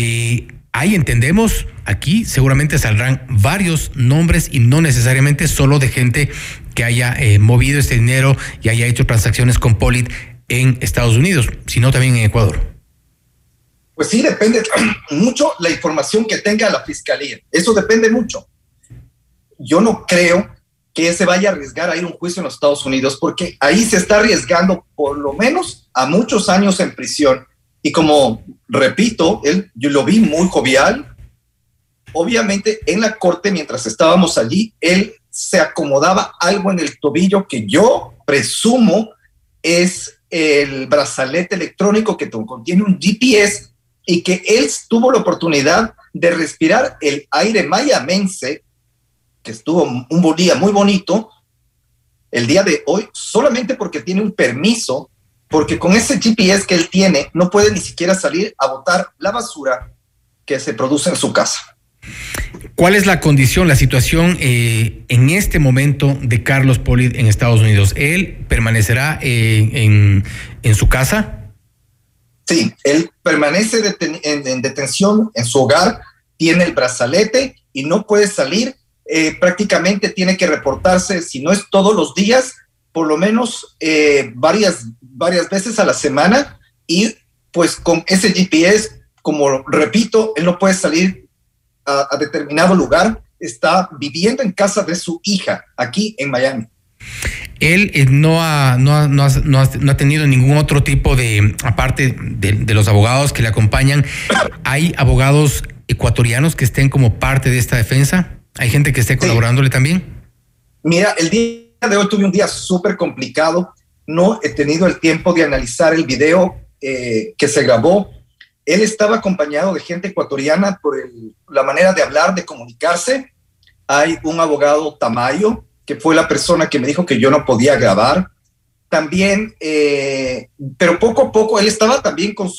Ahí entendemos, aquí seguramente saldrán varios nombres y no necesariamente solo de gente que haya movido este dinero y haya hecho transacciones con Polit en Estados Unidos, sino también en Ecuador. Pues sí, depende mucho la información que tenga la Fiscalía. Eso depende mucho. Yo no creo que se vaya a arriesgar a ir a un juicio en los Estados Unidos, porque ahí se está arriesgando por lo menos a muchos años en prisión. Y como repito, yo lo vi muy jovial. Obviamente en la corte, mientras estábamos allí, él se acomodaba algo en el tobillo que yo presumo es el brazalete electrónico que contiene un GPS, y que él tuvo la oportunidad de respirar el aire mayamense, que estuvo un día muy bonito, el día de hoy, solamente porque tiene un permiso, porque con ese GPS que él tiene, no puede ni siquiera salir a botar la basura que se produce en su casa. ¿Cuál es la condición, la situación en este momento de Carlos Polit en Estados Unidos? ¿Él permanecerá en su casa? Sí, él permanece en detención en su hogar, tiene el brazalete y no puede salir. Prácticamente tiene que reportarse, si no es todos los días, por lo menos varias veces a la semana, y pues con ese GPS, como repito, él no puede salir a determinado lugar. Está viviendo en casa de su hija aquí en Miami. Él no ha tenido ningún otro tipo de, aparte de los abogados que le acompañan, ¿hay abogados ecuatorianos que estén como parte de esta defensa? ¿Hay gente que esté colaborándole también? Mira, el día de hoy tuve un día súper complicado. No he tenido el tiempo de analizar el video que se grabó. Él estaba acompañado de gente ecuatoriana por la manera de hablar, de comunicarse. Hay un abogado Tamayo, que fue la persona que me dijo que yo no podía grabar. También, pero poco a poco, él estaba también con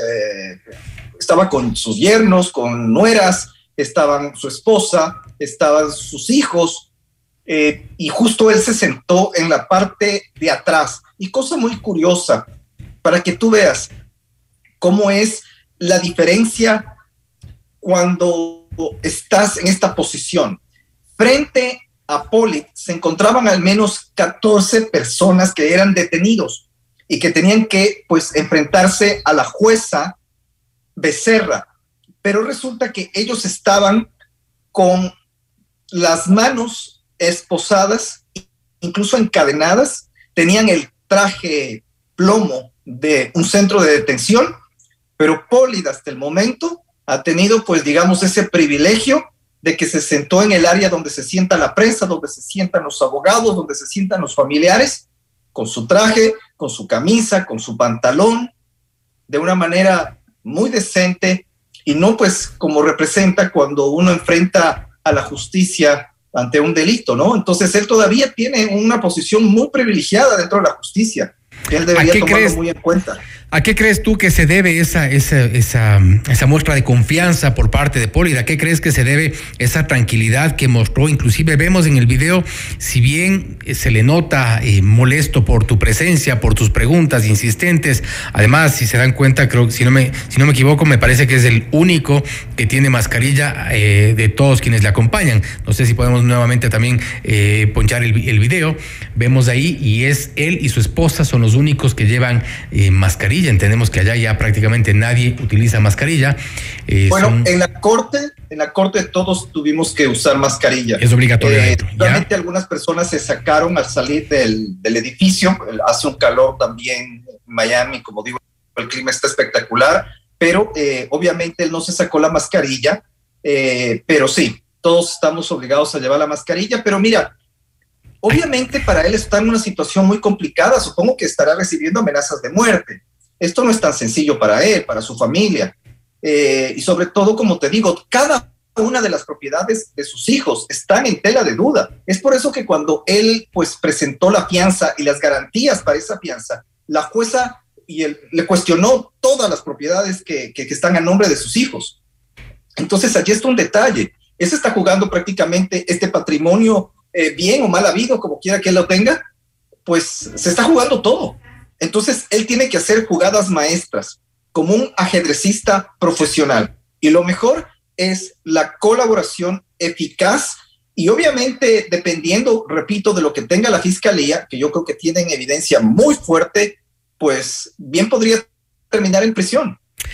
estaba con sus yernos, con nueras, estaban su esposa, estaban sus hijos, y justo él se sentó en la parte de atrás. Y cosa muy curiosa, para que tú veas cómo es la diferencia cuando estás en esta posición. Frente a Polit se encontraban al menos 14 personas que eran detenidos y que tenían que, pues, enfrentarse a la jueza Becerra. Pero resulta que ellos estaban con las manos esposadas, incluso encadenadas, tenían el traje plomo de un centro de detención, pero Polit hasta el momento ha tenido, pues, digamos, ese privilegio de que se sentó en el área donde se sienta la prensa, donde se sientan los abogados, donde se sientan los familiares, con su traje, con su camisa, con su pantalón, de una manera muy decente, y no pues como representa cuando uno enfrenta a la justicia ante un delito, ¿no? Entonces él todavía tiene una posición muy privilegiada dentro de la justicia, que él debería tomarlo muy en cuenta. ¿A qué crees tú que se debe esa muestra de confianza por parte de Poli? ¿A qué crees que se debe esa tranquilidad que mostró? Inclusive vemos en el video, si bien se le nota molesto por tu presencia, por tus preguntas insistentes, además, si se dan cuenta, creo que si no me equivoco, me parece que es el único que tiene mascarilla de todos quienes le acompañan. No sé si podemos nuevamente también ponchar el video. Vemos ahí, y es él y su esposa son los únicos que llevan mascarilla. Entendemos que allá ya prácticamente nadie utiliza mascarilla. Bueno, en la corte todos tuvimos que usar mascarilla. Es obligatorio. Solamente algunas personas se sacaron al salir del edificio. Hace un calor también en Miami, como digo, el clima está espectacular, pero obviamente él no se sacó la mascarilla, pero sí, todos estamos obligados a llevar la mascarilla. Pero mira, obviamente para él está en una situación muy complicada. Supongo que estará recibiendo amenazas de muerte. Esto no es tan sencillo para él, para su familia. Y sobre todo, como te digo, cada una de las propiedades de sus hijos están en tela de duda. Es por eso que cuando él pues presentó la fianza y las garantías para esa fianza, la jueza le cuestionó todas las propiedades que están a nombre de sus hijos. Entonces allí está un detalle. Él se está jugando prácticamente este patrimonio, bien o mal habido, como quiera que él lo tenga, pues se está jugando todo. Entonces, él tiene que hacer jugadas maestras como un ajedrecista profesional. Y lo mejor es la colaboración eficaz y obviamente dependiendo, repito, de lo que tenga la fiscalía, que yo creo que tienen evidencia muy fuerte, pues bien podría terminar en prisión.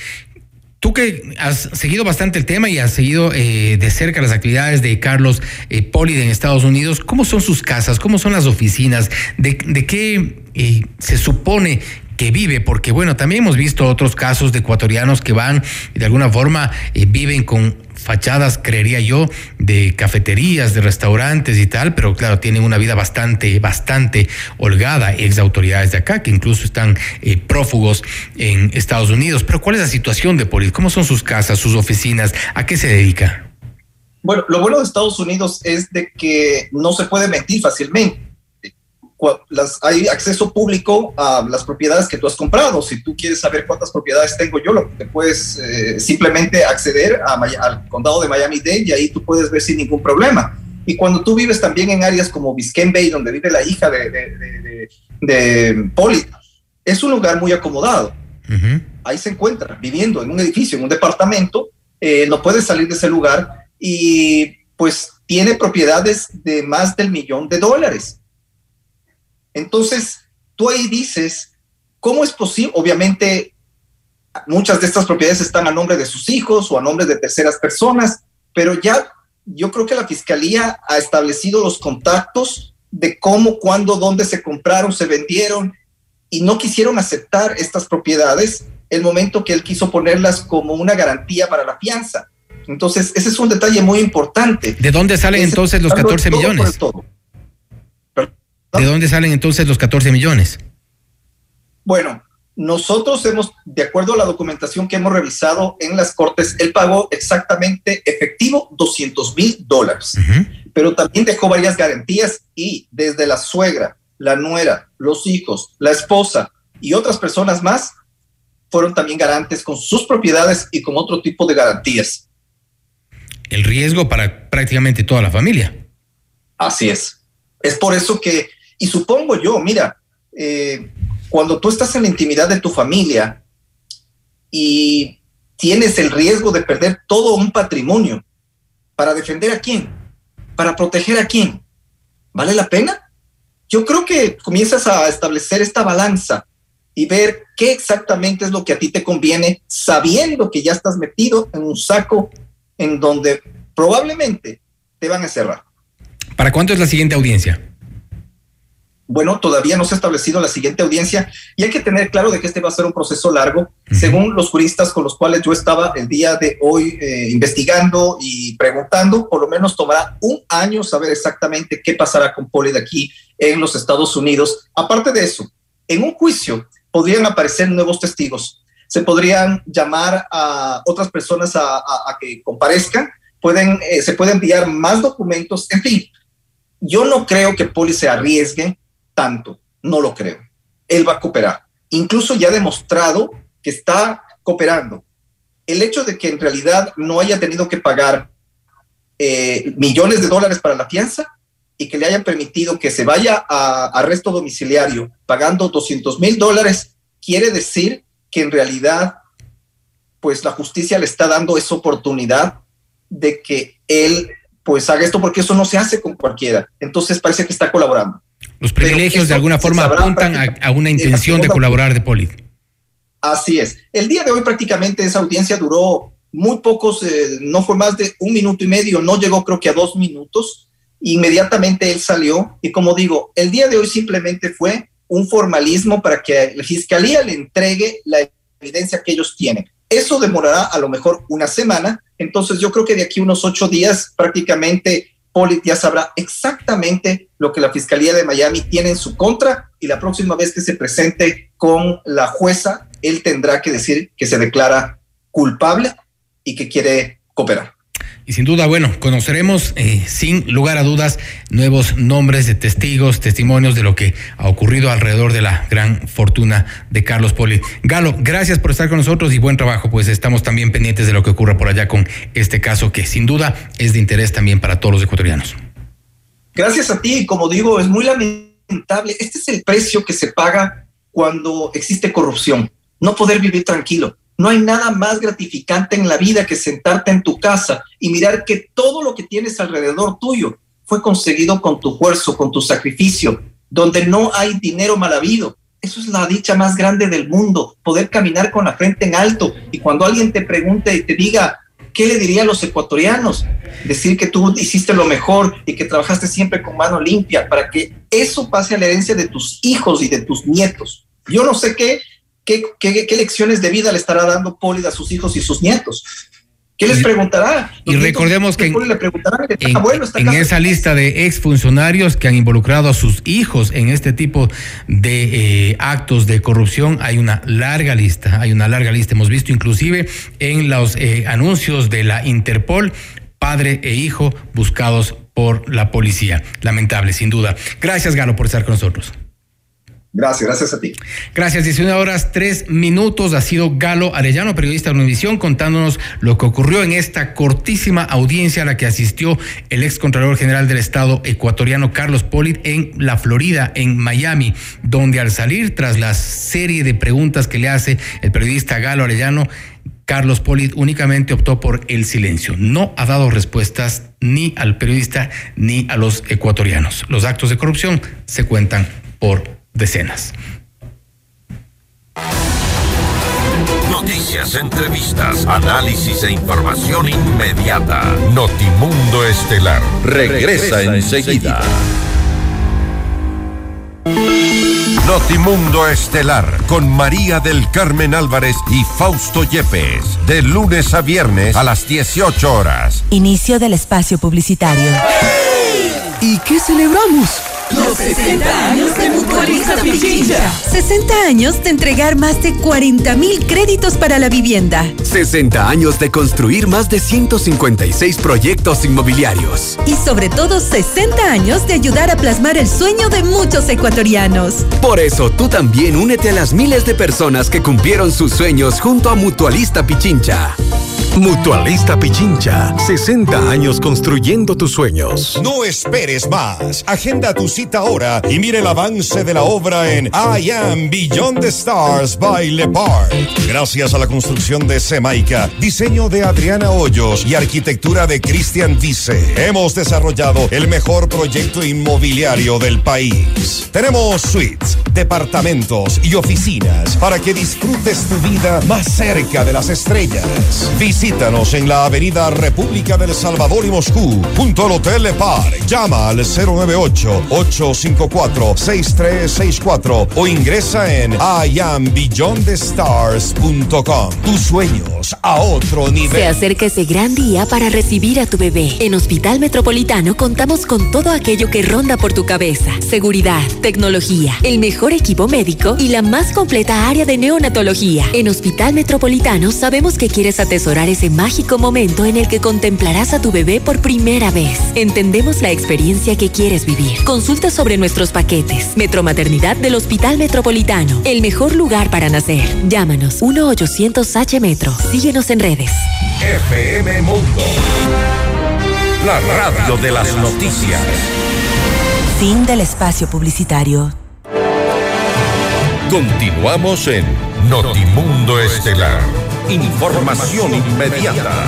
Tú que has seguido bastante el tema y has seguido de cerca las actividades de Carlos Poli en Estados Unidos, ¿cómo son sus casas? ¿Cómo son las oficinas? ¿De qué se supone que vive? Porque bueno, también hemos visto otros casos de ecuatorianos que van y de alguna forma viven con fachadas, creería yo, de cafeterías, de restaurantes y tal, pero claro, tienen una vida bastante holgada, ex autoridades de acá, que incluso están prófugos en Estados Unidos. Pero ¿cuál es la situación de Poli? ¿Cómo son sus casas, sus oficinas? ¿A qué se dedica? Bueno, lo bueno de Estados Unidos es de que no se puede mentir fácilmente. Hay acceso público a las propiedades que tú has comprado. Si tú quieres saber cuántas propiedades tengo yo, te puedes simplemente acceder al condado de Miami-Dade y ahí tú puedes ver sin ningún problema. Y cuando tú vives también en áreas como Biscayne Bay, donde vive la hija de Poli, es un lugar muy acomodado. Uh-huh. Ahí se encuentra viviendo en un edificio, en un departamento, no puede salir de ese lugar y pues tiene propiedades de más del $1,000,000. Entonces, tú ahí dices, ¿cómo es posible? Obviamente, muchas de estas propiedades están a nombre de sus hijos o a nombre de terceras personas, pero ya yo creo que la fiscalía ha establecido los contactos de cómo, cuándo, dónde se compraron, se vendieron, y no quisieron aceptar estas propiedades el momento que él quiso ponerlas como una garantía para la fianza. Entonces, ese es un detalle muy importante. ¿De dónde salen entonces los 14 millones? ¿De dónde salen entonces los 14 millones? Bueno, nosotros de acuerdo a la documentación que hemos revisado en las cortes, él pagó exactamente efectivo $200,000, uh-huh. Pero también dejó varias garantías y desde la suegra, la nuera, los hijos, la esposa y otras personas más fueron también garantes con sus propiedades y con otro tipo de garantías. El riesgo para prácticamente toda la familia. Así es. Es por eso que, y supongo yo, mira, cuando tú estás en la intimidad de tu familia y tienes el riesgo de perder todo un patrimonio, ¿para defender a quién? ¿Para proteger a quién? ¿Vale la pena? Yo creo que comienzas a establecer esta balanza y ver qué exactamente es lo que a ti te conviene, sabiendo que ya estás metido en un saco en donde probablemente te van a cerrar. ¿Para cuándo es la siguiente audiencia? Bueno, todavía no se ha establecido la siguiente audiencia y hay que tener claro de que este va a ser un proceso largo. Uh-huh. Según los juristas con los cuales yo estaba el día de hoy investigando y preguntando, por lo menos tomará 1 año saber exactamente qué pasará con Poli de aquí en los Estados Unidos. Aparte de eso, en un juicio podrían aparecer nuevos testigos, se podrían llamar a otras personas a que comparezcan, se pueden enviar más documentos, en fin. Yo no creo que Poli se arriesgue tanto, no lo creo. Él va a cooperar. incluso ya ha demostrado que está cooperando. El hecho de que en realidad no haya tenido que pagar millones de dólares para la fianza y que le hayan permitido que se vaya a arresto domiciliario pagando $200,000, quiere decir que en realidad pues la justicia le está dando esa oportunidad de que él pues haga esto, porque eso no se hace con cualquiera. Entonces parece que está colaborando. Los privilegios de alguna forma apuntan a una intención de colaborar de Polid. Así es. El día de hoy prácticamente esa audiencia duró muy pocos, no fue más de 1 minuto y medio, no llegó creo que a 2 minutos. Inmediatamente él salió y, como digo, el día de hoy simplemente fue un formalismo para que la fiscalía le entregue la evidencia que ellos tienen. Eso demorará a lo mejor una semana, entonces yo creo que de aquí unos 8 días prácticamente Polid ya sabrá exactamente lo que la Fiscalía de Miami tiene en su contra, y la próxima vez que se presente con la jueza, él tendrá que decir que se declara culpable y que quiere cooperar. Y sin duda, bueno, conoceremos sin lugar a dudas nuevos nombres de testigos, testimonios de lo que ha ocurrido alrededor de la gran fortuna de Carlos Polid. Galo, gracias por estar con nosotros y buen trabajo, pues estamos también pendientes de lo que ocurra por allá con este caso que sin duda es de interés también para todos los ecuatorianos. Gracias a ti, como digo, es muy lamentable. Este es el precio que se paga cuando existe corrupción, no poder vivir tranquilo. No hay nada más gratificante en la vida que sentarte en tu casa y mirar que todo lo que tienes alrededor tuyo fue conseguido con tu esfuerzo, con tu sacrificio, donde no hay dinero mal habido. Eso es la dicha más grande del mundo, poder caminar con la frente en alto. Y cuando alguien te pregunte y te diga, ¿qué le diría a los ecuatorianos? Decir que tú hiciste lo mejor y que trabajaste siempre con mano limpia para que eso pase a la herencia de tus hijos y de tus nietos. Yo no sé qué lecciones de vida le estará dando Polid a sus hijos y sus nietos. ¿Qué les preguntará? Y recordemos que en esa lista de exfuncionarios que han involucrado a sus hijos en este tipo de actos de corrupción hay una larga lista. Hemos visto inclusive en los anuncios de la Interpol, padre e hijo buscados por la policía. Lamentable, sin duda. Gracias, Galo, por estar con nosotros. Gracias a ti. Gracias, 19:03. Ha sido Galo Arellano, periodista de Univisión, contándonos lo que ocurrió en esta cortísima audiencia a la que asistió el excontralor general del Estado ecuatoriano Carlos Polid en la Florida, en Miami, donde al salir, tras la serie de preguntas que le hace el periodista Galo Arellano, Carlos Polid únicamente optó por el silencio. No ha dado respuestas ni al periodista ni a los ecuatorianos. Los actos de corrupción se cuentan por decenas. Noticias, entrevistas, análisis e información inmediata. Notimundo Estelar regresa enseguida. Notimundo Estelar con María del Carmen Álvarez y Fausto Yepes, de lunes a viernes a las 18 horas. Inicio del espacio publicitario. ¿Y qué celebramos? Los 60 años de Mutualista Pichincha. 60 años de entregar más de 40,000 créditos para la vivienda. 60 años de construir más de 156 proyectos inmobiliarios. Y sobre todo 60 años de ayudar a plasmar el sueño de muchos ecuatorianos. Por eso tú también únete a las miles de personas que cumplieron sus sueños junto a Mutualista Pichincha. Mutualista Pichincha, 60 años construyendo tus sueños. No esperes más. Agenda tu cita ahora y mire el avance de la obra en I Am Beyond the Stars by Le Parc. Gracias a la construcción de Semaica, diseño de Adriana Hoyos y arquitectura de Cristian Vice, hemos desarrollado el mejor proyecto inmobiliario del país. Tenemos suites, departamentos y oficinas para que disfrutes tu vida más cerca de las estrellas. Visítanos en la avenida República del Salvador y Moscú, junto al Hotel Le Parc. Llama al 098-854-6364 o ingresa en iambeyondthestars.com. Tus sueños a otro nivel. Se acerca ese gran día para recibir a tu bebé. En Hospital Metropolitano contamos con todo aquello que ronda por tu cabeza. Seguridad, tecnología, el mejor mejor equipo médico y la más completa área de neonatología. En Hospital Metropolitano sabemos que quieres atesorar ese mágico momento en el que contemplarás a tu bebé por primera vez. Entendemos la experiencia que quieres vivir. Consulta sobre nuestros paquetes. Metromaternidad del Hospital Metropolitano. El mejor lugar para nacer. Llámanos 1-800-H-METRO. Síguenos en redes. FM Mundo. La radio de las noticias. Fin del espacio publicitario. Continuamos en Notimundo Estelar. Información inmediata.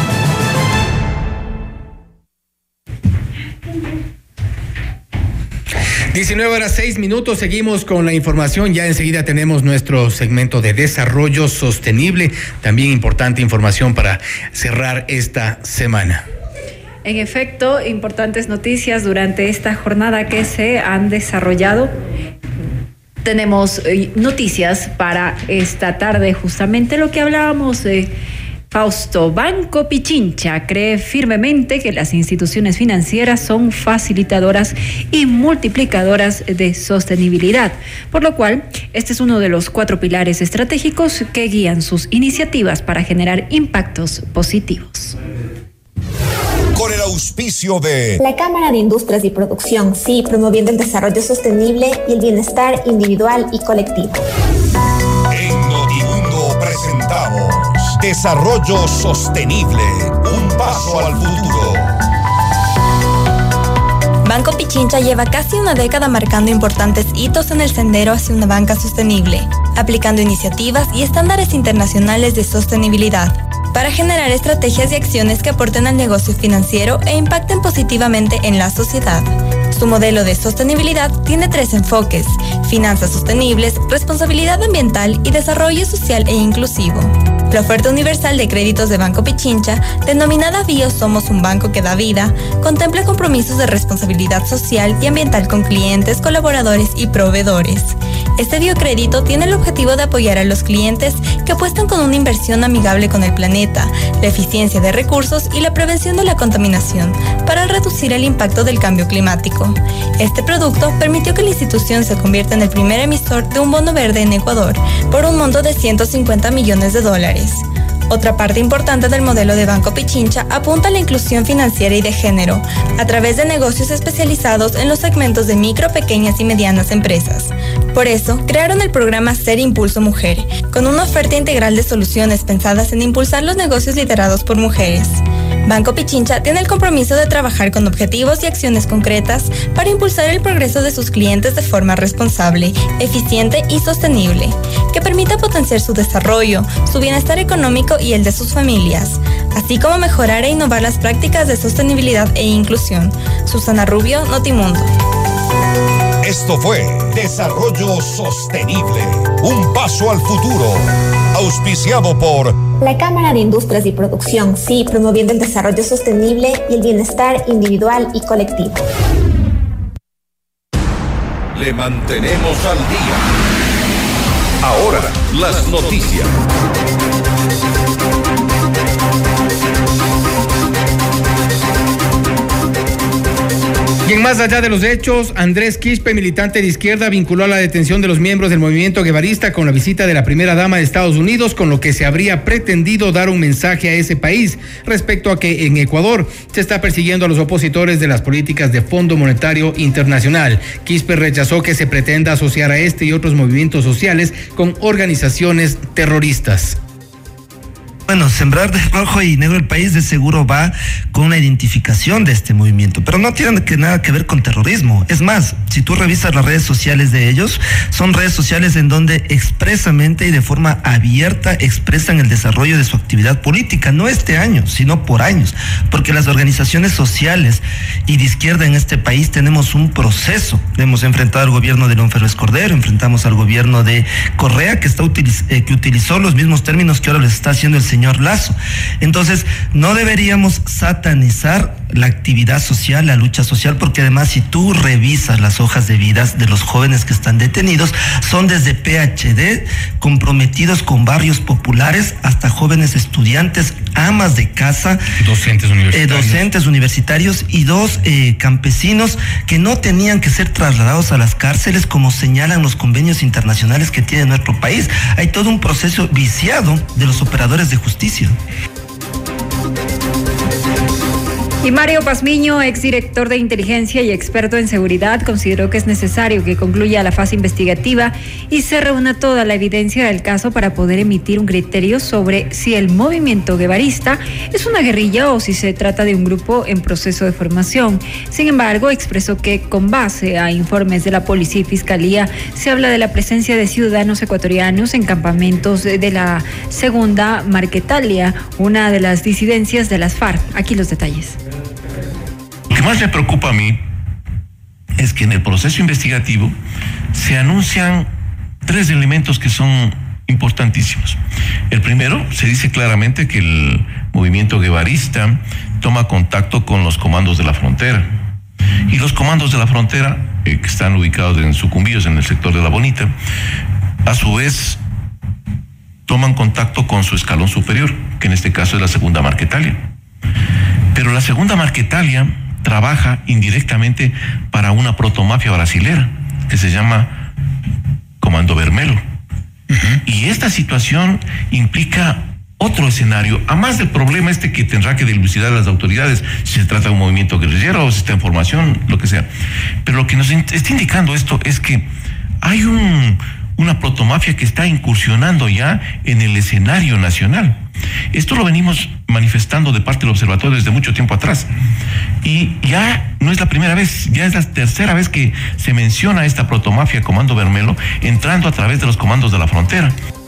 (19:06). Seguimos con la información. Ya enseguida tenemos nuestro segmento de desarrollo sostenible. También importante información para cerrar esta semana. En efecto, importantes noticias durante esta jornada que se han desarrollado. Tenemos noticias para esta tarde, justamente lo que hablábamos de Fausto. Banco Pichincha cree firmemente que las instituciones financieras son facilitadoras y multiplicadoras de sostenibilidad, por lo cual este es uno de los 4 pilares estratégicos que guían sus iniciativas para generar impactos positivos. Con el auspicio de la Cámara de Industrias y Producción, sí, promoviendo el desarrollo sostenible y el bienestar individual y colectivo. En Notimundo presentamos Desarrollo Sostenible, un paso al futuro. Banco Pichincha lleva casi una década marcando importantes hitos en el sendero hacia una banca sostenible, aplicando iniciativas y estándares internacionales de sostenibilidad para generar estrategias y acciones que aporten al negocio financiero e impacten positivamente en la sociedad. Su modelo de sostenibilidad tiene 3 enfoques: finanzas sostenibles, responsabilidad ambiental y desarrollo social e inclusivo. La oferta universal de créditos de Banco Pichincha, denominada Bio Somos un Banco que da vida, contempla compromisos de responsabilidad social y ambiental con clientes, colaboradores y proveedores. Este biocrédito tiene el objetivo de apoyar a los clientes que apuestan con una inversión amigable con el planeta, la eficiencia de recursos y la prevención de la contaminación para reducir el impacto del cambio climático. Este producto permitió que la institución se convierta en el primer emisor de un bono verde en Ecuador por un monto de $150 millones. Otra parte importante del modelo de Banco Pichincha apunta a la inclusión financiera y de género, a través de negocios especializados en los segmentos de micro, pequeñas y medianas empresas. Por eso, crearon el programa Ser Impulso Mujer, con una oferta integral de soluciones pensadas en impulsar los negocios liderados por mujeres. Banco Pichincha tiene el compromiso de trabajar con objetivos y acciones concretas para impulsar el progreso de sus clientes de forma responsable, eficiente y sostenible, que permita potenciar su desarrollo, su bienestar económico y el de sus familias, así como mejorar e innovar las prácticas de sostenibilidad e inclusión. Susana Rubio, Notimundo. Esto fue Desarrollo Sostenible, un paso al futuro, auspiciado por la Cámara de Industrias y Producción, sí, promoviendo el desarrollo sostenible y el bienestar individual y colectivo. Le mantenemos al día. Ahora, las noticias. Y en Más Allá de los Hechos, Andrés Quispe, militante de izquierda, vinculó a la detención de los miembros del movimiento guevarista con la visita de la primera dama de Estados Unidos, con lo que se habría pretendido dar un mensaje a ese país respecto a que en Ecuador se está persiguiendo a los opositores de las políticas de Fondo Monetario Internacional. Quispe rechazó que se pretenda asociar a este y otros movimientos sociales con organizaciones terroristas. Bueno, sembrar de rojo y negro el país de seguro va con una identificación de este movimiento, pero no tiene nada que ver con terrorismo. Es más, si tú revisas las redes sociales de ellos, son redes sociales en donde expresamente y de forma abierta expresan el desarrollo de su actividad política, no este año, sino por años, porque las organizaciones sociales y de izquierda en este país tenemos un proceso. Hemos enfrentado al gobierno de León Férez Cordero, enfrentamos al gobierno de Correa, que utilizó los mismos términos que ahora les está haciendo el señor Lasso. Entonces, no deberíamos satanizar la actividad social, la lucha social, porque además si tú revisas las hojas de vidas de los jóvenes que están detenidos, son desde PhD, comprometidos con barrios populares, hasta jóvenes estudiantes, amas de casa, docentes universitarios y dos campesinos que no tenían que ser trasladados a las cárceles como señalan los convenios internacionales que tiene nuestro país. Hay todo un proceso viciado de los operadores de justicia. Y Mario Pazmiño, exdirector de inteligencia y experto en seguridad, consideró que es necesario que concluya la fase investigativa y se reúna toda la evidencia del caso para poder emitir un criterio sobre si el movimiento guevarista es una guerrilla o si se trata de un grupo en proceso de formación. Sin embargo, expresó que con base a informes de la policía y fiscalía se habla de la presencia de ciudadanos ecuatorianos en campamentos de la segunda Marquetalia, una de las disidencias de las FARC. Aquí los detalles. Lo que más me preocupa a mí es que en el proceso investigativo se anuncian 3 elementos que son importantísimos. El primero, se dice claramente que el movimiento guevarista toma contacto con los comandos de la frontera. Y los comandos de la frontera, que están ubicados en Sucumbíos, en el sector de La Bonita, a su vez toman contacto con su escalón superior, que en este caso es la segunda Marquetalia. Pero la segunda Marquetalia trabaja indirectamente para una protomafia brasilera que se llama Comando Vermelo. Y esta situación implica otro escenario, a más del problema que tendrá que dilucidar las autoridades, si se trata de un movimiento guerrillero o si está en formación, lo que sea. Pero lo que nos está indicando esto es que hay una protomafia que está incursionando ya en el escenario nacional. Esto lo venimos manifestando de parte del observatorio desde mucho tiempo atrás. Y ya no es la primera vez, ya es la tercera vez que se menciona esta protomafia Comando Vermelo entrando a través de los comandos de la frontera.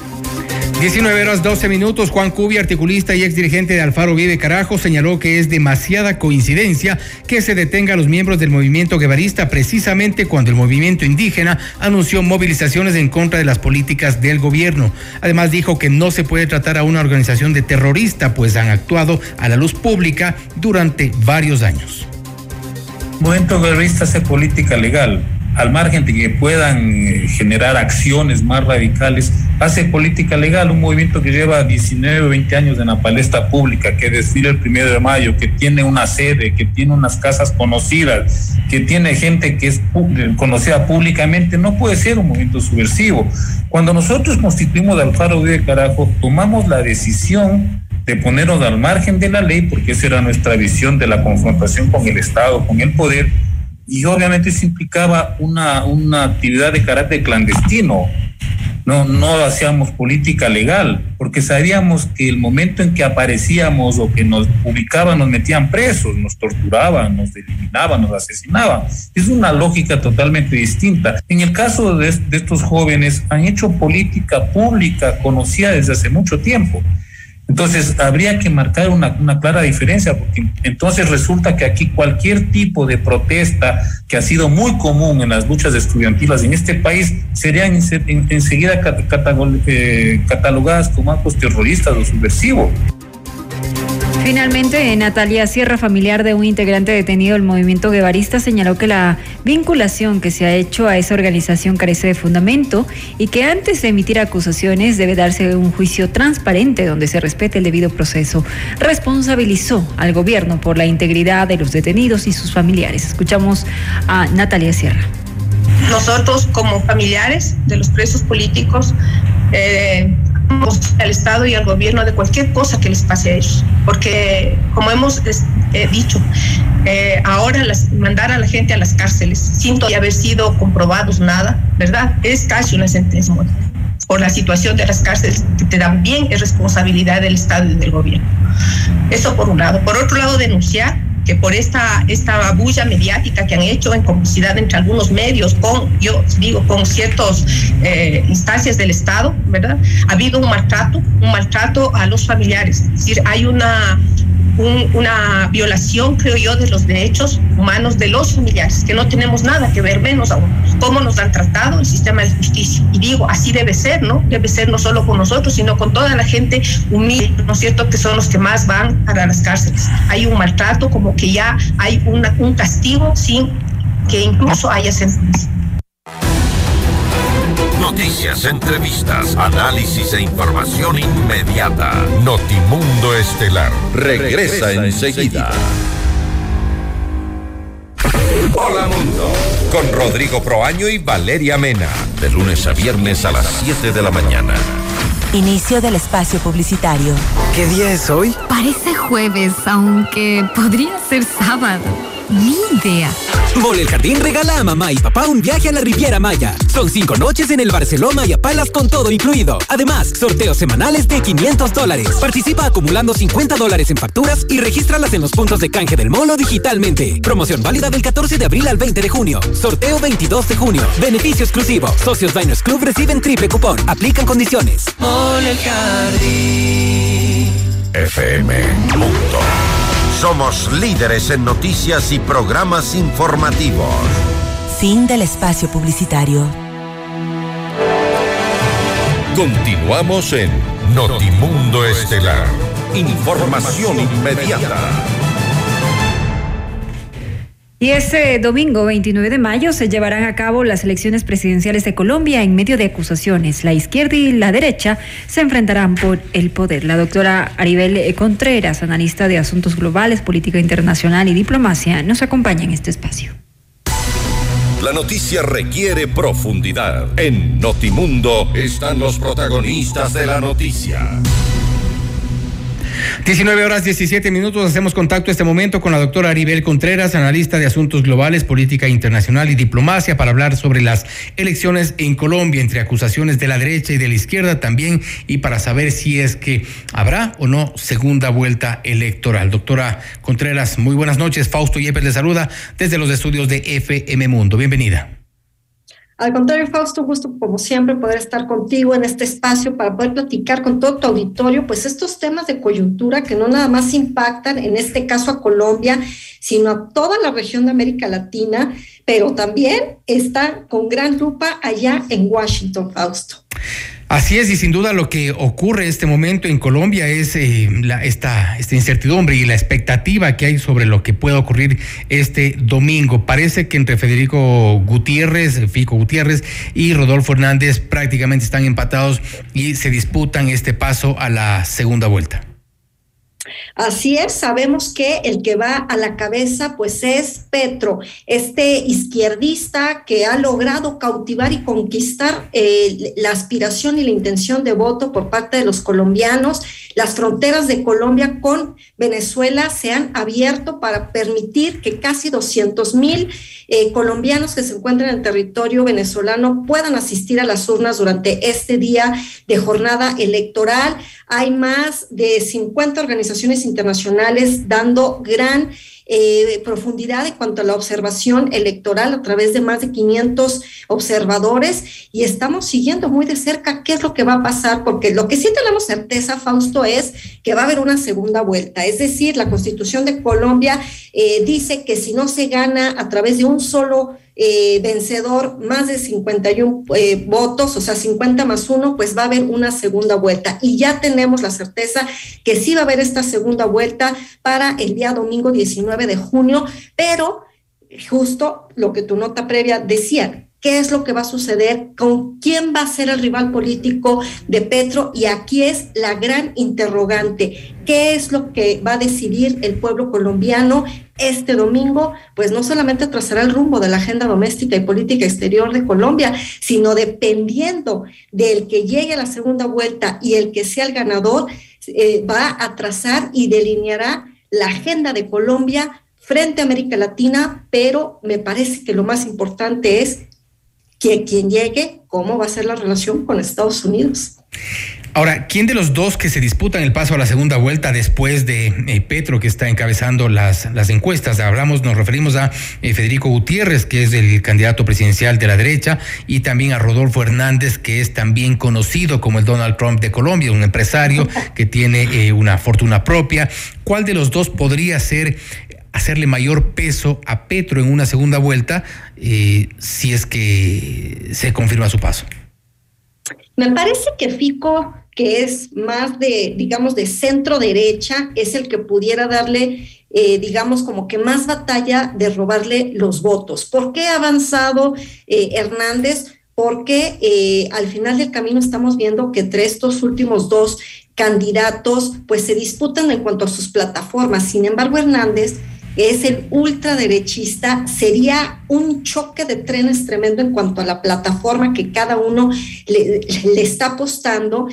19:12. Juan Cubi, articulista y exdirigente de Alfaro Vive Carajo, señaló que es demasiada coincidencia que se detenga a los miembros del movimiento guevarista precisamente cuando el movimiento indígena anunció movilizaciones en contra de las políticas del gobierno. Además dijo que no se puede tratar a una organización de terrorista, pues han actuado a la luz pública durante varios años. El movimiento guevarista hace política legal. Al margen de que puedan generar acciones más radicales, hace política legal. Un movimiento que lleva 19 o 20 años en la palestra pública, que desfila el 1 de mayo, que tiene una sede, que tiene unas casas conocidas, que tiene gente que es conocida públicamente, no puede ser un movimiento subversivo. Cuando nosotros constituimos Alfaro Vive Carajo, tomamos la decisión de ponernos al margen de la ley, porque esa era nuestra visión de la confrontación con el Estado, con el poder. Y obviamente eso implicaba una actividad de carácter clandestino. No hacíamos política legal, porque sabíamos que el momento en que aparecíamos o que nos ubicaban, nos metían presos, nos torturaban, nos eliminaban, nos asesinaban. Es una lógica totalmente distinta. En el caso de estos jóvenes, han hecho política pública conocida desde hace mucho tiempo. Entonces habría que marcar una clara diferencia, porque entonces resulta que aquí cualquier tipo de protesta que ha sido muy común en las luchas estudiantiles en este país serían enseguida catalogadas como actos terroristas o subversivos. Finalmente, Natalia Sierra, familiar de un integrante detenido del movimiento guevarista, señaló que la vinculación que se ha hecho a esa organización carece de fundamento y que antes de emitir acusaciones debe darse un juicio transparente donde se respete el debido proceso. Responsabilizó al gobierno por la integridad de los detenidos y sus familiares. Escuchamos a Natalia Sierra. Nosotros, como familiares de los presos políticos, al Estado y al gobierno de cualquier cosa que les pase a ellos, porque como hemos dicho, ahora mandar a la gente a las cárceles sin todavía haber sido comprobados nada, ¿verdad? Es casi una sentencia de muerte. Por la situación de las cárceles, que también es responsabilidad del Estado y del gobierno. Eso por un lado. Por otro lado, denunciar que por esta bulla mediática que han hecho en complicidad entre algunos medios con ciertas instancias del Estado, ¿verdad? Ha habido un maltrato a los familiares. Es decir, hay una una violación, creo yo, de los derechos humanos de los familiares, que no tenemos nada que ver, menos aún cómo nos han tratado el sistema de justicia. Y digo, así debe ser, ¿no? Debe ser no solo con nosotros, sino con toda la gente humilde, ¿no es cierto?, que son los que más van a las cárceles. Hay un maltrato, como que ya hay un castigo sin que incluso haya sentencia. Noticias, entrevistas, análisis e información inmediata. Notimundo Estelar regresa enseguida. Hola Mundo, con Rodrigo Proaño y Valeria Mena, de lunes a viernes a las 7 de la mañana. Inicio del espacio publicitario. ¿Qué día es hoy? Parece jueves, aunque podría ser sábado. Ni idea. Mole El Jardín regala a mamá y papá un viaje a la Riviera Maya. Son 5 noches en el Barceló Maya Palace con todo incluido. Además, sorteos semanales de $500. Participa acumulando $50 en facturas y regístralas en los puntos de canje del Molo digitalmente. Promoción válida del 14 de abril al 20 de junio. Sorteo 22 de junio. Beneficio exclusivo. Socios Diners Club reciben triple cupón. Aplican condiciones. Mole El Jardín. FM Mundo. Somos líderes en noticias y programas informativos. Fin del espacio publicitario. Continuamos en Notimundo Estelar. Información inmediata. Y este domingo 29 de mayo se llevarán a cabo las elecciones presidenciales de Colombia en medio de acusaciones. La izquierda y la derecha se enfrentarán por el poder. La doctora Aribel Contreras, analista de asuntos globales, política internacional y diplomacia, nos acompaña en este espacio. La noticia requiere profundidad. En Notimundo están los protagonistas de la noticia. 19:17. Hacemos contacto este momento con la doctora Aribel Contreras, analista de asuntos globales, política internacional y diplomacia, para hablar sobre las elecciones en Colombia, entre acusaciones de la derecha y de la izquierda también, y para saber si es que habrá o no segunda vuelta electoral. Doctora Contreras, muy buenas noches. Fausto Yepes le saluda desde los estudios de FM Mundo. Bienvenida. Al contrario, Fausto, gusto como siempre poder estar contigo en este espacio para poder platicar con todo tu auditorio, pues estos temas de coyuntura que no nada más impactan, en este caso a Colombia, sino a toda la región de América Latina, pero también están con gran lupa allá en Washington, Fausto. Así es, y sin duda lo que ocurre en este momento en Colombia es esta incertidumbre y la expectativa que hay sobre lo que pueda ocurrir este domingo. Parece que entre Fico Gutiérrez y Rodolfo Hernández prácticamente están empatados y se disputan este paso a la segunda vuelta. Así es, sabemos que el que va a la cabeza pues es Petro, este izquierdista que ha logrado cautivar y conquistar la aspiración y la intención de voto por parte de los colombianos. Las fronteras de Colombia con Venezuela se han abierto para permitir que casi 200,000 colombianos que se encuentran en el territorio venezolano puedan asistir a las urnas durante este día de jornada electoral. Hay más de 50 organizaciones internacionales dando gran profundidad en cuanto a la observación electoral a través de más de 500 observadores, y estamos siguiendo muy de cerca qué es lo que va a pasar, porque lo que sí tenemos certeza, Fausto, es que va a haber una segunda vuelta. Es decir, la Constitución de Colombia dice que si no se gana a través de un solo vencedor más de 51 votos, o sea 50 más 1, pues va a haber una segunda vuelta, y ya tenemos la certeza que sí va a haber esta segunda vuelta para el día domingo 19 de junio, pero justo lo que tu nota previa decía, ¿qué es lo que va a suceder? ¿Con quién va a ser el rival político de Petro? Y aquí es la gran interrogante. ¿Qué es lo que va a decidir el pueblo colombiano este domingo? Pues no solamente trazará el rumbo de la agenda doméstica y política exterior de Colombia, sino dependiendo del que llegue a la segunda vuelta y el que sea el ganador, va a trazar y delineará la agenda de Colombia frente a América Latina, pero me parece que lo más importante es que quien llegue, cómo va a ser la relación con Estados Unidos. Ahora, ¿quién de los dos que se disputan el paso a la segunda vuelta después de Petro, que está encabezando las encuestas? Nos referimos a Federico Gutiérrez, que es el candidato presidencial de la derecha, y también a Rodolfo Hernández, que es también conocido como el Donald Trump de Colombia, un empresario que tiene una fortuna propia. ¿Cuál de los dos podría hacerle mayor peso a Petro en una segunda vuelta si es que se confirma su paso? Me parece que Fico, que es más de centro derecha, es el que pudiera darle, como que más batalla de robarle los votos. ¿Por qué ha avanzado Hernández? Porque al final del camino estamos viendo que entre estos últimos dos candidatos, pues se disputan en cuanto a sus plataformas. Sin embargo, Hernández es el ultraderechista, sería un choque de trenes tremendo en cuanto a la plataforma que cada uno le está apostando,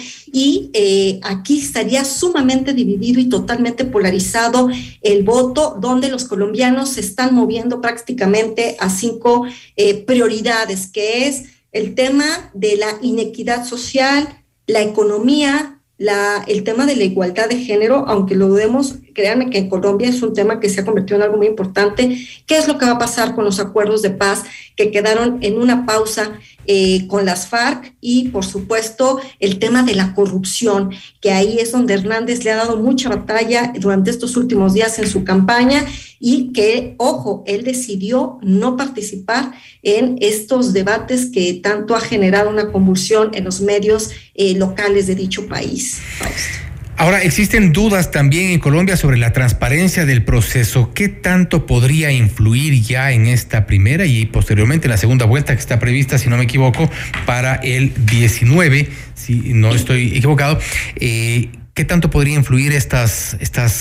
y aquí estaría sumamente dividido y totalmente polarizado el voto, donde los colombianos se están moviendo prácticamente a 5 prioridades, que es el tema de la inequidad social, la economía, el tema de la igualdad de género, aunque lo dudemos, créanme que en Colombia es un tema que se ha convertido en algo muy importante. ¿Qué es lo que va a pasar con los acuerdos de paz que quedaron en una pausa con las FARC? Y por supuesto el tema de la corrupción, que ahí es donde Hernández le ha dado mucha batalla durante estos últimos días en su campaña, y que, ojo, él decidió no participar en estos debates que tanto ha generado una convulsión en los medios locales de dicho país. Ahora, existen dudas también en Colombia sobre la transparencia del proceso. ¿Qué tanto podría influir ya en esta primera y posteriormente en la segunda vuelta que está prevista, si no me equivoco, para el 19, si no estoy equivocado? ¿Qué tanto podría influir estas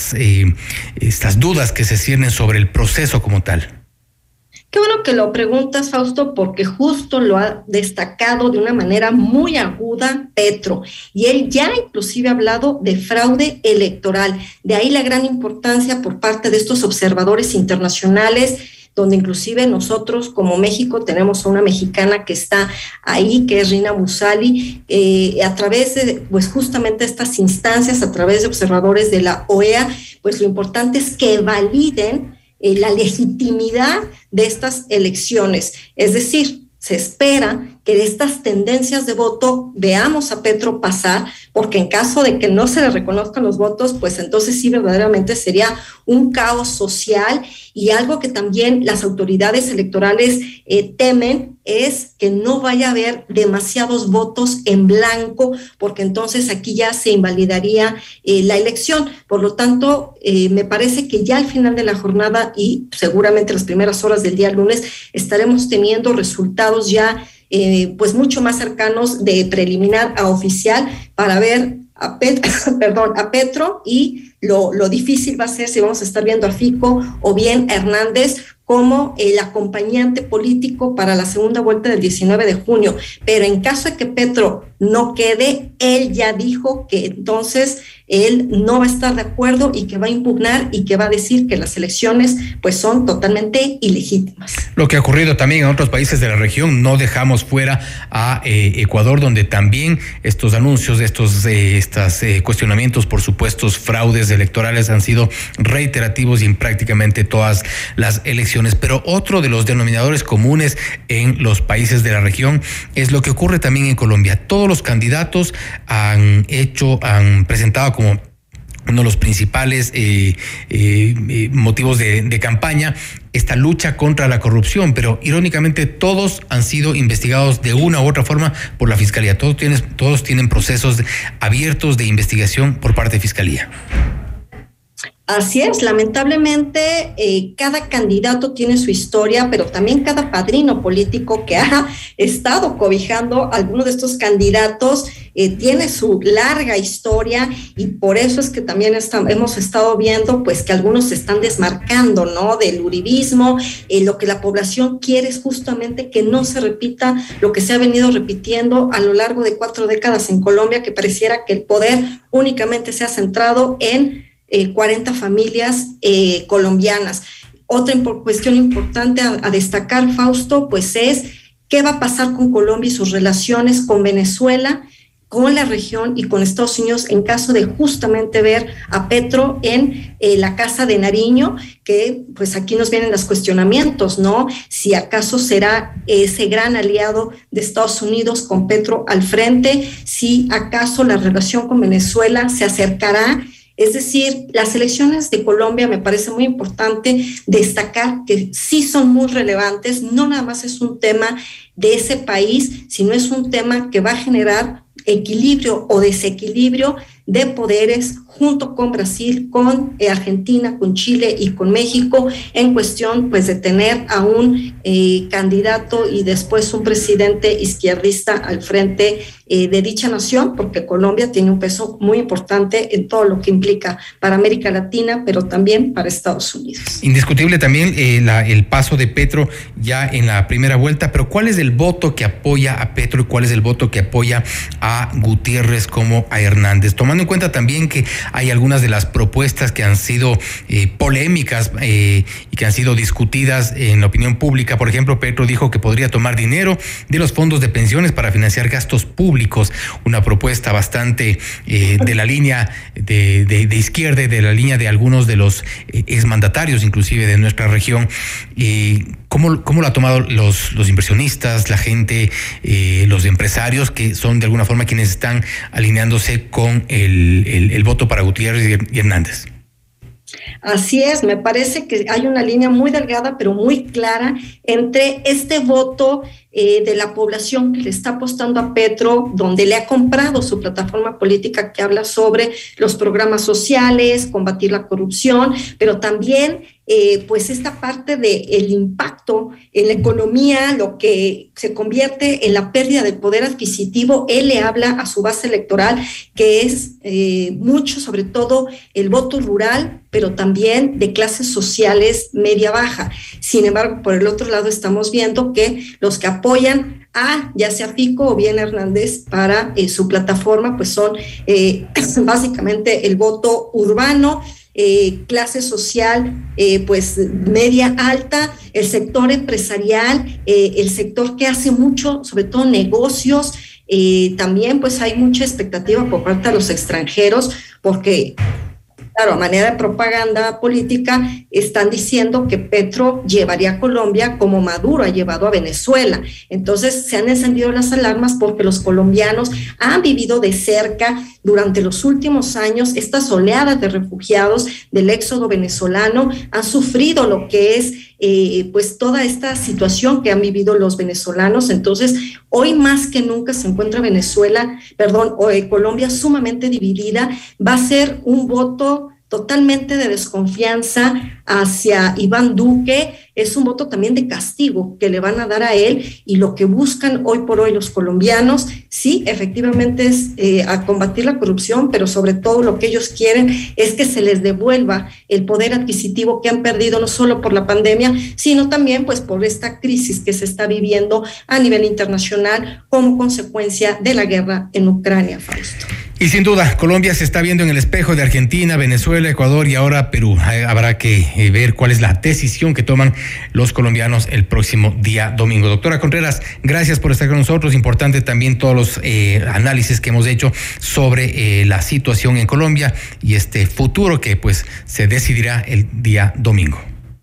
dudas que se ciernen sobre el proceso como tal? Qué bueno que lo preguntas, Fausto, porque justo lo ha destacado de una manera muy aguda Petro, y él ya inclusive ha hablado de fraude electoral. De ahí la gran importancia por parte de estos observadores internacionales, donde inclusive nosotros como México tenemos a una mexicana que está ahí, que es Rina Musali, a través de, pues justamente estas instancias, a través de observadores de la OEA, pues lo importante es que validen la legitimidad de estas elecciones. Es decir, se espera que de estas tendencias de voto veamos a Petro pasar, porque en caso de que no se le reconozcan los votos, pues entonces sí verdaderamente sería un caos social, y algo que también las autoridades electorales temen es que no vaya a haber demasiados votos en blanco, porque entonces aquí ya se invalidaría la elección. Por lo tanto, me parece que ya al final de la jornada y seguramente las primeras horas del día lunes estaremos teniendo resultados ya pues mucho más cercanos de preliminar a oficial, para ver a Petro, y lo difícil va a ser si vamos a estar viendo a Fico o bien a Hernández como el acompañante político para la segunda vuelta del 19 de junio. Pero en caso de que Petro no quede, él ya dijo que entonces él no va a estar de acuerdo y que va a impugnar y que va a decir que las elecciones pues son totalmente ilegítimas. Lo que ha ocurrido también en otros países de la región, no dejamos fuera a Ecuador, donde también estos anuncios, estos cuestionamientos por supuestos fraudes electorales han sido reiterativos y en prácticamente todas las elecciones. Pero otro de los denominadores comunes en los países de la región es lo que ocurre también en Colombia. Todos los candidatos han presentado como uno de los principales motivos de campaña esta lucha contra la corrupción, pero irónicamente todos han sido investigados de una u otra forma por la Fiscalía. Todos tienen procesos abiertos de investigación por parte de Fiscalía. Así es, lamentablemente cada candidato tiene su historia, pero también cada padrino político que ha estado cobijando a alguno de estos candidatos tiene su larga historia, y por eso es que también hemos estado viendo pues que algunos se están desmarcando, ¿no?, del uribismo. Lo que la población quiere es justamente que no se repita lo que se ha venido repitiendo a lo largo de 4 décadas en Colombia, que pareciera que el poder únicamente se ha centrado en 40 familias colombianas. Otra cuestión importante a destacar, Fausto, pues es qué va a pasar con Colombia y sus relaciones con Venezuela, con la región y con Estados Unidos en caso de justamente ver a Petro en la Casa de Nariño, que pues aquí nos vienen los cuestionamientos, ¿no? Si acaso será ese gran aliado de Estados Unidos con Petro al frente, si acaso la relación con Venezuela se acercará. Es decir, las elecciones de Colombia me parece muy importante destacar que sí son muy relevantes, no nada más es un tema de ese país, sino es un tema que va a generar equilibrio o desequilibrio de poderes junto con Brasil, con Argentina, con Chile y con México, en cuestión pues de tener a un candidato y después un presidente izquierdista al frente de dicha nación, porque Colombia tiene un peso muy importante en todo lo que implica para América Latina, pero también para Estados Unidos. Indiscutible también el paso de Petro ya en la primera vuelta, pero ¿cuál es el voto que apoya a Petro y cuál es el voto que apoya a Gutiérrez como a Hernández? Tomando en cuenta también que hay algunas de las propuestas que han sido polémicas y que han sido discutidas en la opinión pública. Por ejemplo, Petro dijo que podría tomar dinero de los fondos de pensiones para financiar gastos públicos, una propuesta bastante de la línea de izquierda, de la línea de algunos de los exmandatarios inclusive de nuestra región. ¿Cómo lo ha tomado los inversionistas, la gente, los empresarios que son de alguna forma quienes están alineándose con el voto para Gutiérrez y Hernández? Así es, me parece que hay una línea muy delgada pero muy clara entre este voto de la población que le está apostando a Petro, donde le ha comprado su plataforma política que habla sobre los programas sociales, combatir la corrupción, pero también pues esta parte del impacto en la economía, lo que se convierte en la pérdida del poder adquisitivo. Él le habla a su base electoral, que es mucho, sobre todo el voto rural, pero también de clases sociales media-baja. Sin embargo, por el otro lado estamos viendo que los que apoyan a ya sea Fico o bien Hernández para su plataforma, pues son básicamente el voto urbano, clase social pues media alta, el sector empresarial, el sector que hace mucho, sobre todo negocios. También pues hay mucha expectativa por parte de los extranjeros, porque claro, a manera de propaganda política están diciendo que Petro llevaría a Colombia como Maduro ha llevado a Venezuela. Entonces se han encendido las alarmas porque los colombianos han vivido de cerca durante los últimos años estas oleadas de refugiados del éxodo venezolano, han sufrido lo que es pues toda esta situación que han vivido los venezolanos. Entonces hoy más que nunca se encuentra Colombia sumamente dividida. Va a ser un voto totalmente de desconfianza hacia Iván Duque, es un voto también de castigo que le van a dar a él, y lo que buscan hoy por hoy los colombianos, sí, efectivamente es a combatir la corrupción, pero sobre todo lo que ellos quieren es que se les devuelva el poder adquisitivo que han perdido no solo por la pandemia, sino también pues por esta crisis que se está viviendo a nivel internacional como consecuencia de la guerra en Ucrania, Fausto. Y sin duda, Colombia se está viendo en el espejo de Argentina, Venezuela, Ecuador y ahora Perú. Habrá que ver cuál es la decisión que toman los colombianos el próximo día domingo. Doctora Contreras, gracias por estar con nosotros. Importante también todos los análisis que hemos hecho sobre la situación en Colombia y este futuro que pues se decidirá el día domingo.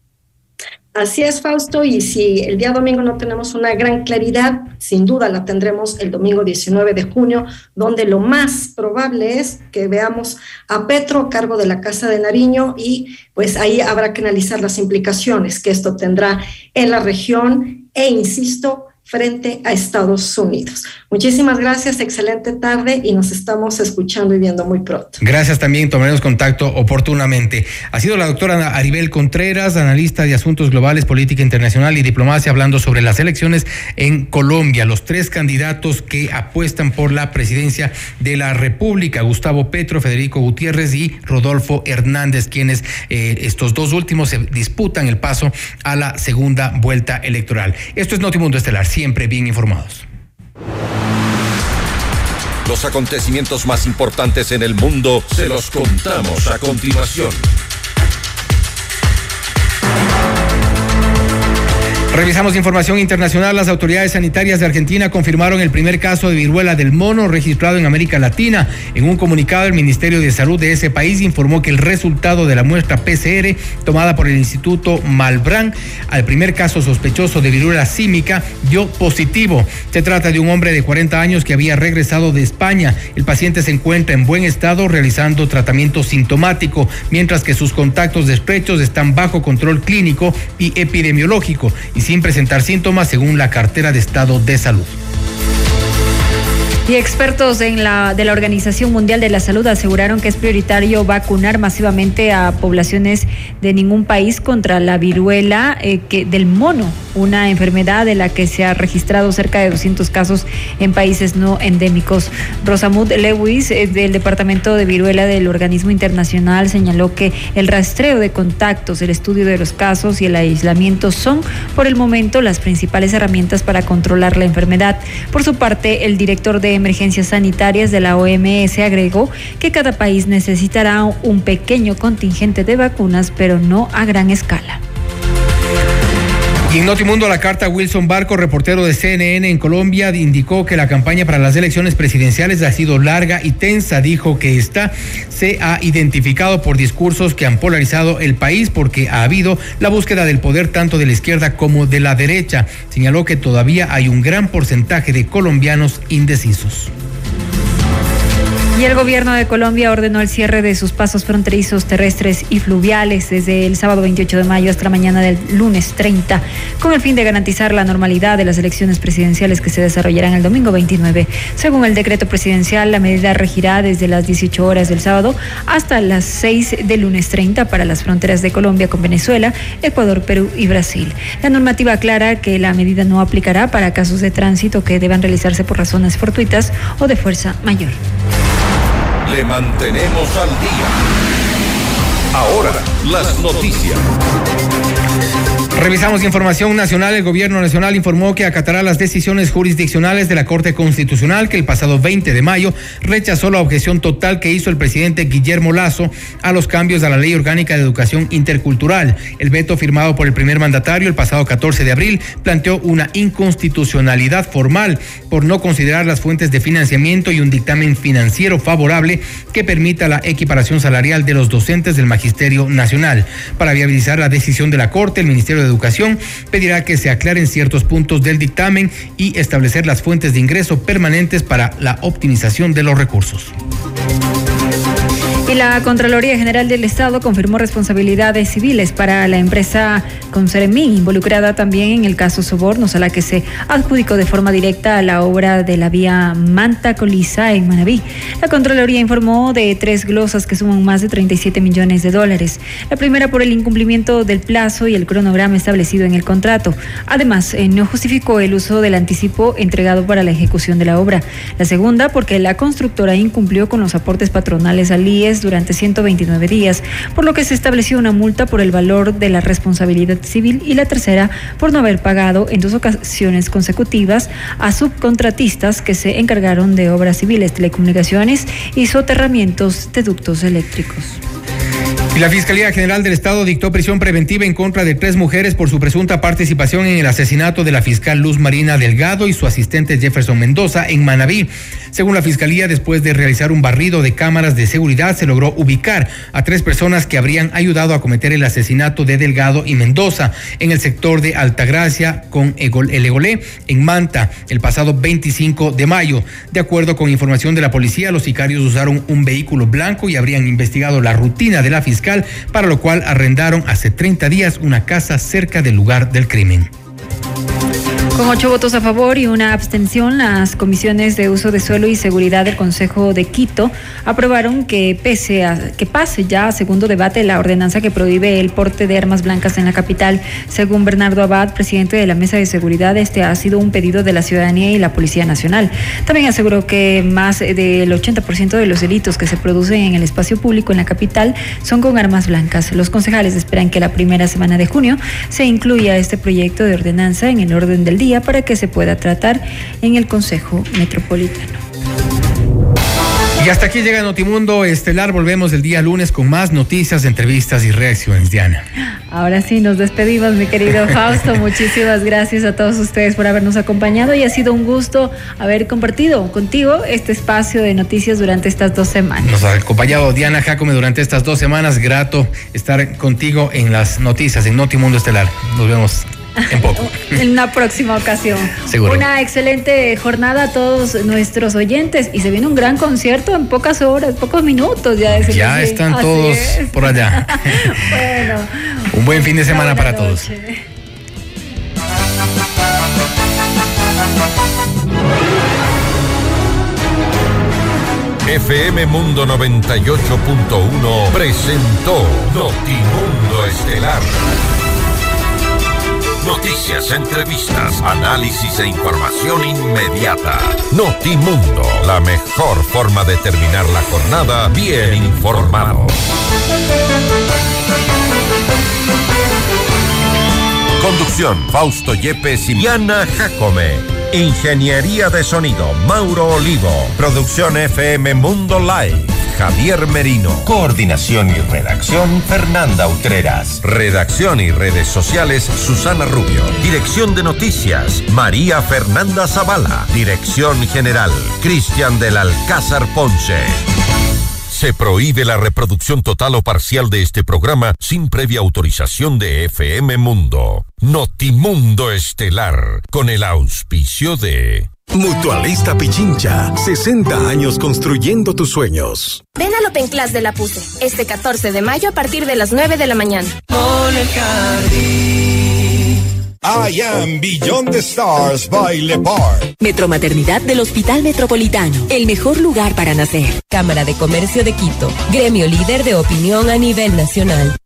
Así es, Fausto, y si el día domingo no tenemos una gran claridad, sin duda la tendremos el domingo 19 de junio, donde lo más probable es que veamos a Petro a cargo de la Casa de Nariño, y pues ahí habrá que analizar las implicaciones que esto tendrá en la región e, insisto, frente a Estados Unidos. Muchísimas gracias, excelente tarde y nos estamos escuchando y viendo muy pronto. Gracias también, tomaremos contacto oportunamente. Ha sido la doctora Aribel Contreras, analista de asuntos globales, política internacional y diplomacia, hablando sobre las elecciones en Colombia. Los tres candidatos que apuestan por la presidencia de la República: Gustavo Petro, Federico Gutiérrez y Rodolfo Hernández, quienes estos dos últimos se disputan el paso a la segunda vuelta electoral. Esto es Notimundo Estelar, siempre bien informados. Los acontecimientos más importantes en el mundo se los contamos a continuación. Revisamos información internacional. Las autoridades sanitarias de Argentina confirmaron el primer caso de viruela del mono registrado en América Latina. En un comunicado, el Ministerio de Salud de ese país informó que el resultado de la muestra PCR tomada por el Instituto Malbrán al primer caso sospechoso de viruela símica dio positivo. Se trata de un hombre de 40 años que había regresado de España. El paciente se encuentra en buen estado realizando tratamiento sintomático, mientras que sus contactos estrechos están bajo control clínico y epidemiológico y sin presentar síntomas, según la cartera de Estado de Salud. Y expertos de la Organización Mundial de la Salud aseguraron que es prioritario vacunar masivamente a poblaciones de ningún país contra la viruela del mono, una enfermedad de la que se ha registrado cerca de 200 casos en países no endémicos. Rosamund Lewis, del Departamento de Viruela del Organismo Internacional, señaló que el rastreo de contactos, el estudio de los casos y el aislamiento son, por el momento, las principales herramientas para controlar la enfermedad. Por su parte, el director de Emergencias Sanitarias de la OMS agregó que cada país necesitará un pequeño contingente de vacunas, pero no a gran escala. Y en Notimundo a la carta, Wilson Barco, reportero de CNN en Colombia, indicó que la campaña para las elecciones presidenciales ha sido larga y tensa. Dijo que esta se ha identificado por discursos que han polarizado el país porque ha habido la búsqueda del poder tanto de la izquierda como de la derecha. Señaló que todavía hay un gran porcentaje de colombianos indecisos. Y el gobierno de Colombia ordenó el cierre de sus pasos fronterizos terrestres y fluviales desde el sábado 28 de mayo hasta la mañana del lunes 30, con el fin de garantizar la normalidad de las elecciones presidenciales que se desarrollarán el domingo 29. Según el decreto presidencial, la medida regirá desde las 18 horas del sábado hasta las 6 del lunes 30 para las fronteras de Colombia con Venezuela, Ecuador, Perú y Brasil. La normativa aclara que la medida no aplicará para casos de tránsito que deban realizarse por razones fortuitas o de fuerza mayor. Le mantenemos al día. Ahora, las noticias. Revisamos información nacional. El gobierno nacional informó que acatará las decisiones jurisdiccionales de la Corte Constitucional, que el pasado 20 de mayo rechazó la objeción total que hizo el presidente Guillermo Lasso a los cambios a la Ley Orgánica de Educación Intercultural. El veto firmado por el primer mandatario el pasado 14 de abril planteó una inconstitucionalidad formal por no considerar las fuentes de financiamiento y un dictamen financiero favorable que permita la equiparación salarial de los docentes del Magisterio Nacional. Para viabilizar la decisión de la Corte, el Ministerio de Educación pedirá que se aclaren ciertos puntos del dictamen y establecer las fuentes de ingreso permanentes para la optimización de los recursos. Y la Contraloría General del Estado confirmó responsabilidades civiles para la empresa Conceremín, involucrada también en el caso Sobornos, a la que se adjudicó de forma directa a la obra de la vía Manta-Colisa en Manabí. La Contraloría informó de 3 glosas que suman más de 37 millones de dólares. La primera por el incumplimiento del plazo y el cronograma establecido en el contrato. Además, no justificó el uso del anticipo entregado para la ejecución de la obra. La segunda porque la constructora incumplió con los aportes patronales al IES durante 129 días, por lo que se estableció una multa por el valor de la responsabilidad civil, y la tercera por no haber pagado en 2 ocasiones consecutivas a subcontratistas que se encargaron de obras civiles, telecomunicaciones y soterramientos de ductos eléctricos. Y la Fiscalía General del Estado dictó prisión preventiva en contra de 3 mujeres por su presunta participación en el asesinato de la fiscal Luz Marina Delgado y su asistente Jefferson Mendoza en Manabí. Según la Fiscalía, después de realizar un barrido de cámaras de seguridad, se logró ubicar a 3 personas que habrían ayudado a cometer el asesinato de Delgado y Mendoza en el sector de Altagracia con el Egolé, en Manta, el pasado 25 de mayo. De acuerdo con información de la policía, los sicarios usaron un vehículo blanco y habrían investigado la rutina de la fiscal, para lo cual arrendaron hace 30 días una casa cerca del lugar del crimen. Con 8 votos a favor y una abstención, las comisiones de uso de suelo y seguridad del Consejo de Quito aprobaron que pase ya a segundo debate la ordenanza que prohíbe el porte de armas blancas en la capital. Según Bernardo Abad, presidente de la Mesa de Seguridad, este ha sido un pedido de la ciudadanía y la Policía Nacional. También aseguró que más del 80% de los delitos que se producen en el espacio público en la capital son con armas blancas. Los concejales esperan que la primera semana de junio se incluya este proyecto de ordenanza en el orden del día para que se pueda tratar en el Consejo Metropolitano. Y Y hasta aquí llega Notimundo Estelar. Volvemos el día lunes con más noticias, entrevistas y reacciones. Diana. Ahora sí, nos despedimos, mi querido Fausto. Muchísimas gracias a todos ustedes por habernos acompañado y ha sido un gusto haber compartido contigo este espacio de noticias durante estas 2 semanas. Nos ha acompañado Diana Jacome durante estas 2 semanas. Grato estar contigo en las noticias en Notimundo Estelar. Nos vemos en poco. En una próxima ocasión. Seguro. Una excelente jornada a todos nuestros oyentes y se viene un gran concierto en pocas horas, pocos minutos ya. Ya están así todos por allá. Bueno. Un buen fin de semana para todos. FM Mundo 98.1 presentó Notimundo Estelar. Noticias, entrevistas, análisis e información inmediata. Notimundo, la mejor forma de terminar la jornada bien informado. Conducción, Fausto Yepes y Diana Jacome. Ingeniería de sonido, Mauro Olivo. Producción FM Mundo Live, Javier Merino. Coordinación y redacción, Fernanda Utreras. Redacción y redes sociales, Susana Rubio. Dirección de noticias, María Fernanda Zavala. Dirección general, Cristian del Alcázar Ponce. Se prohíbe la reproducción total o parcial de este programa sin previa autorización de FM Mundo. Notimundo Estelar, con el auspicio de... Mutualista Pichincha, 60 años construyendo tus sueños. Ven al Open Class de la PUSE, este 14 de mayo a partir de las 9 de la mañana. I am Beyond the Stars by Le Parc. Metromaternidad del Hospital Metropolitano, el mejor lugar para nacer. Cámara de Comercio de Quito, gremio líder de opinión a nivel nacional.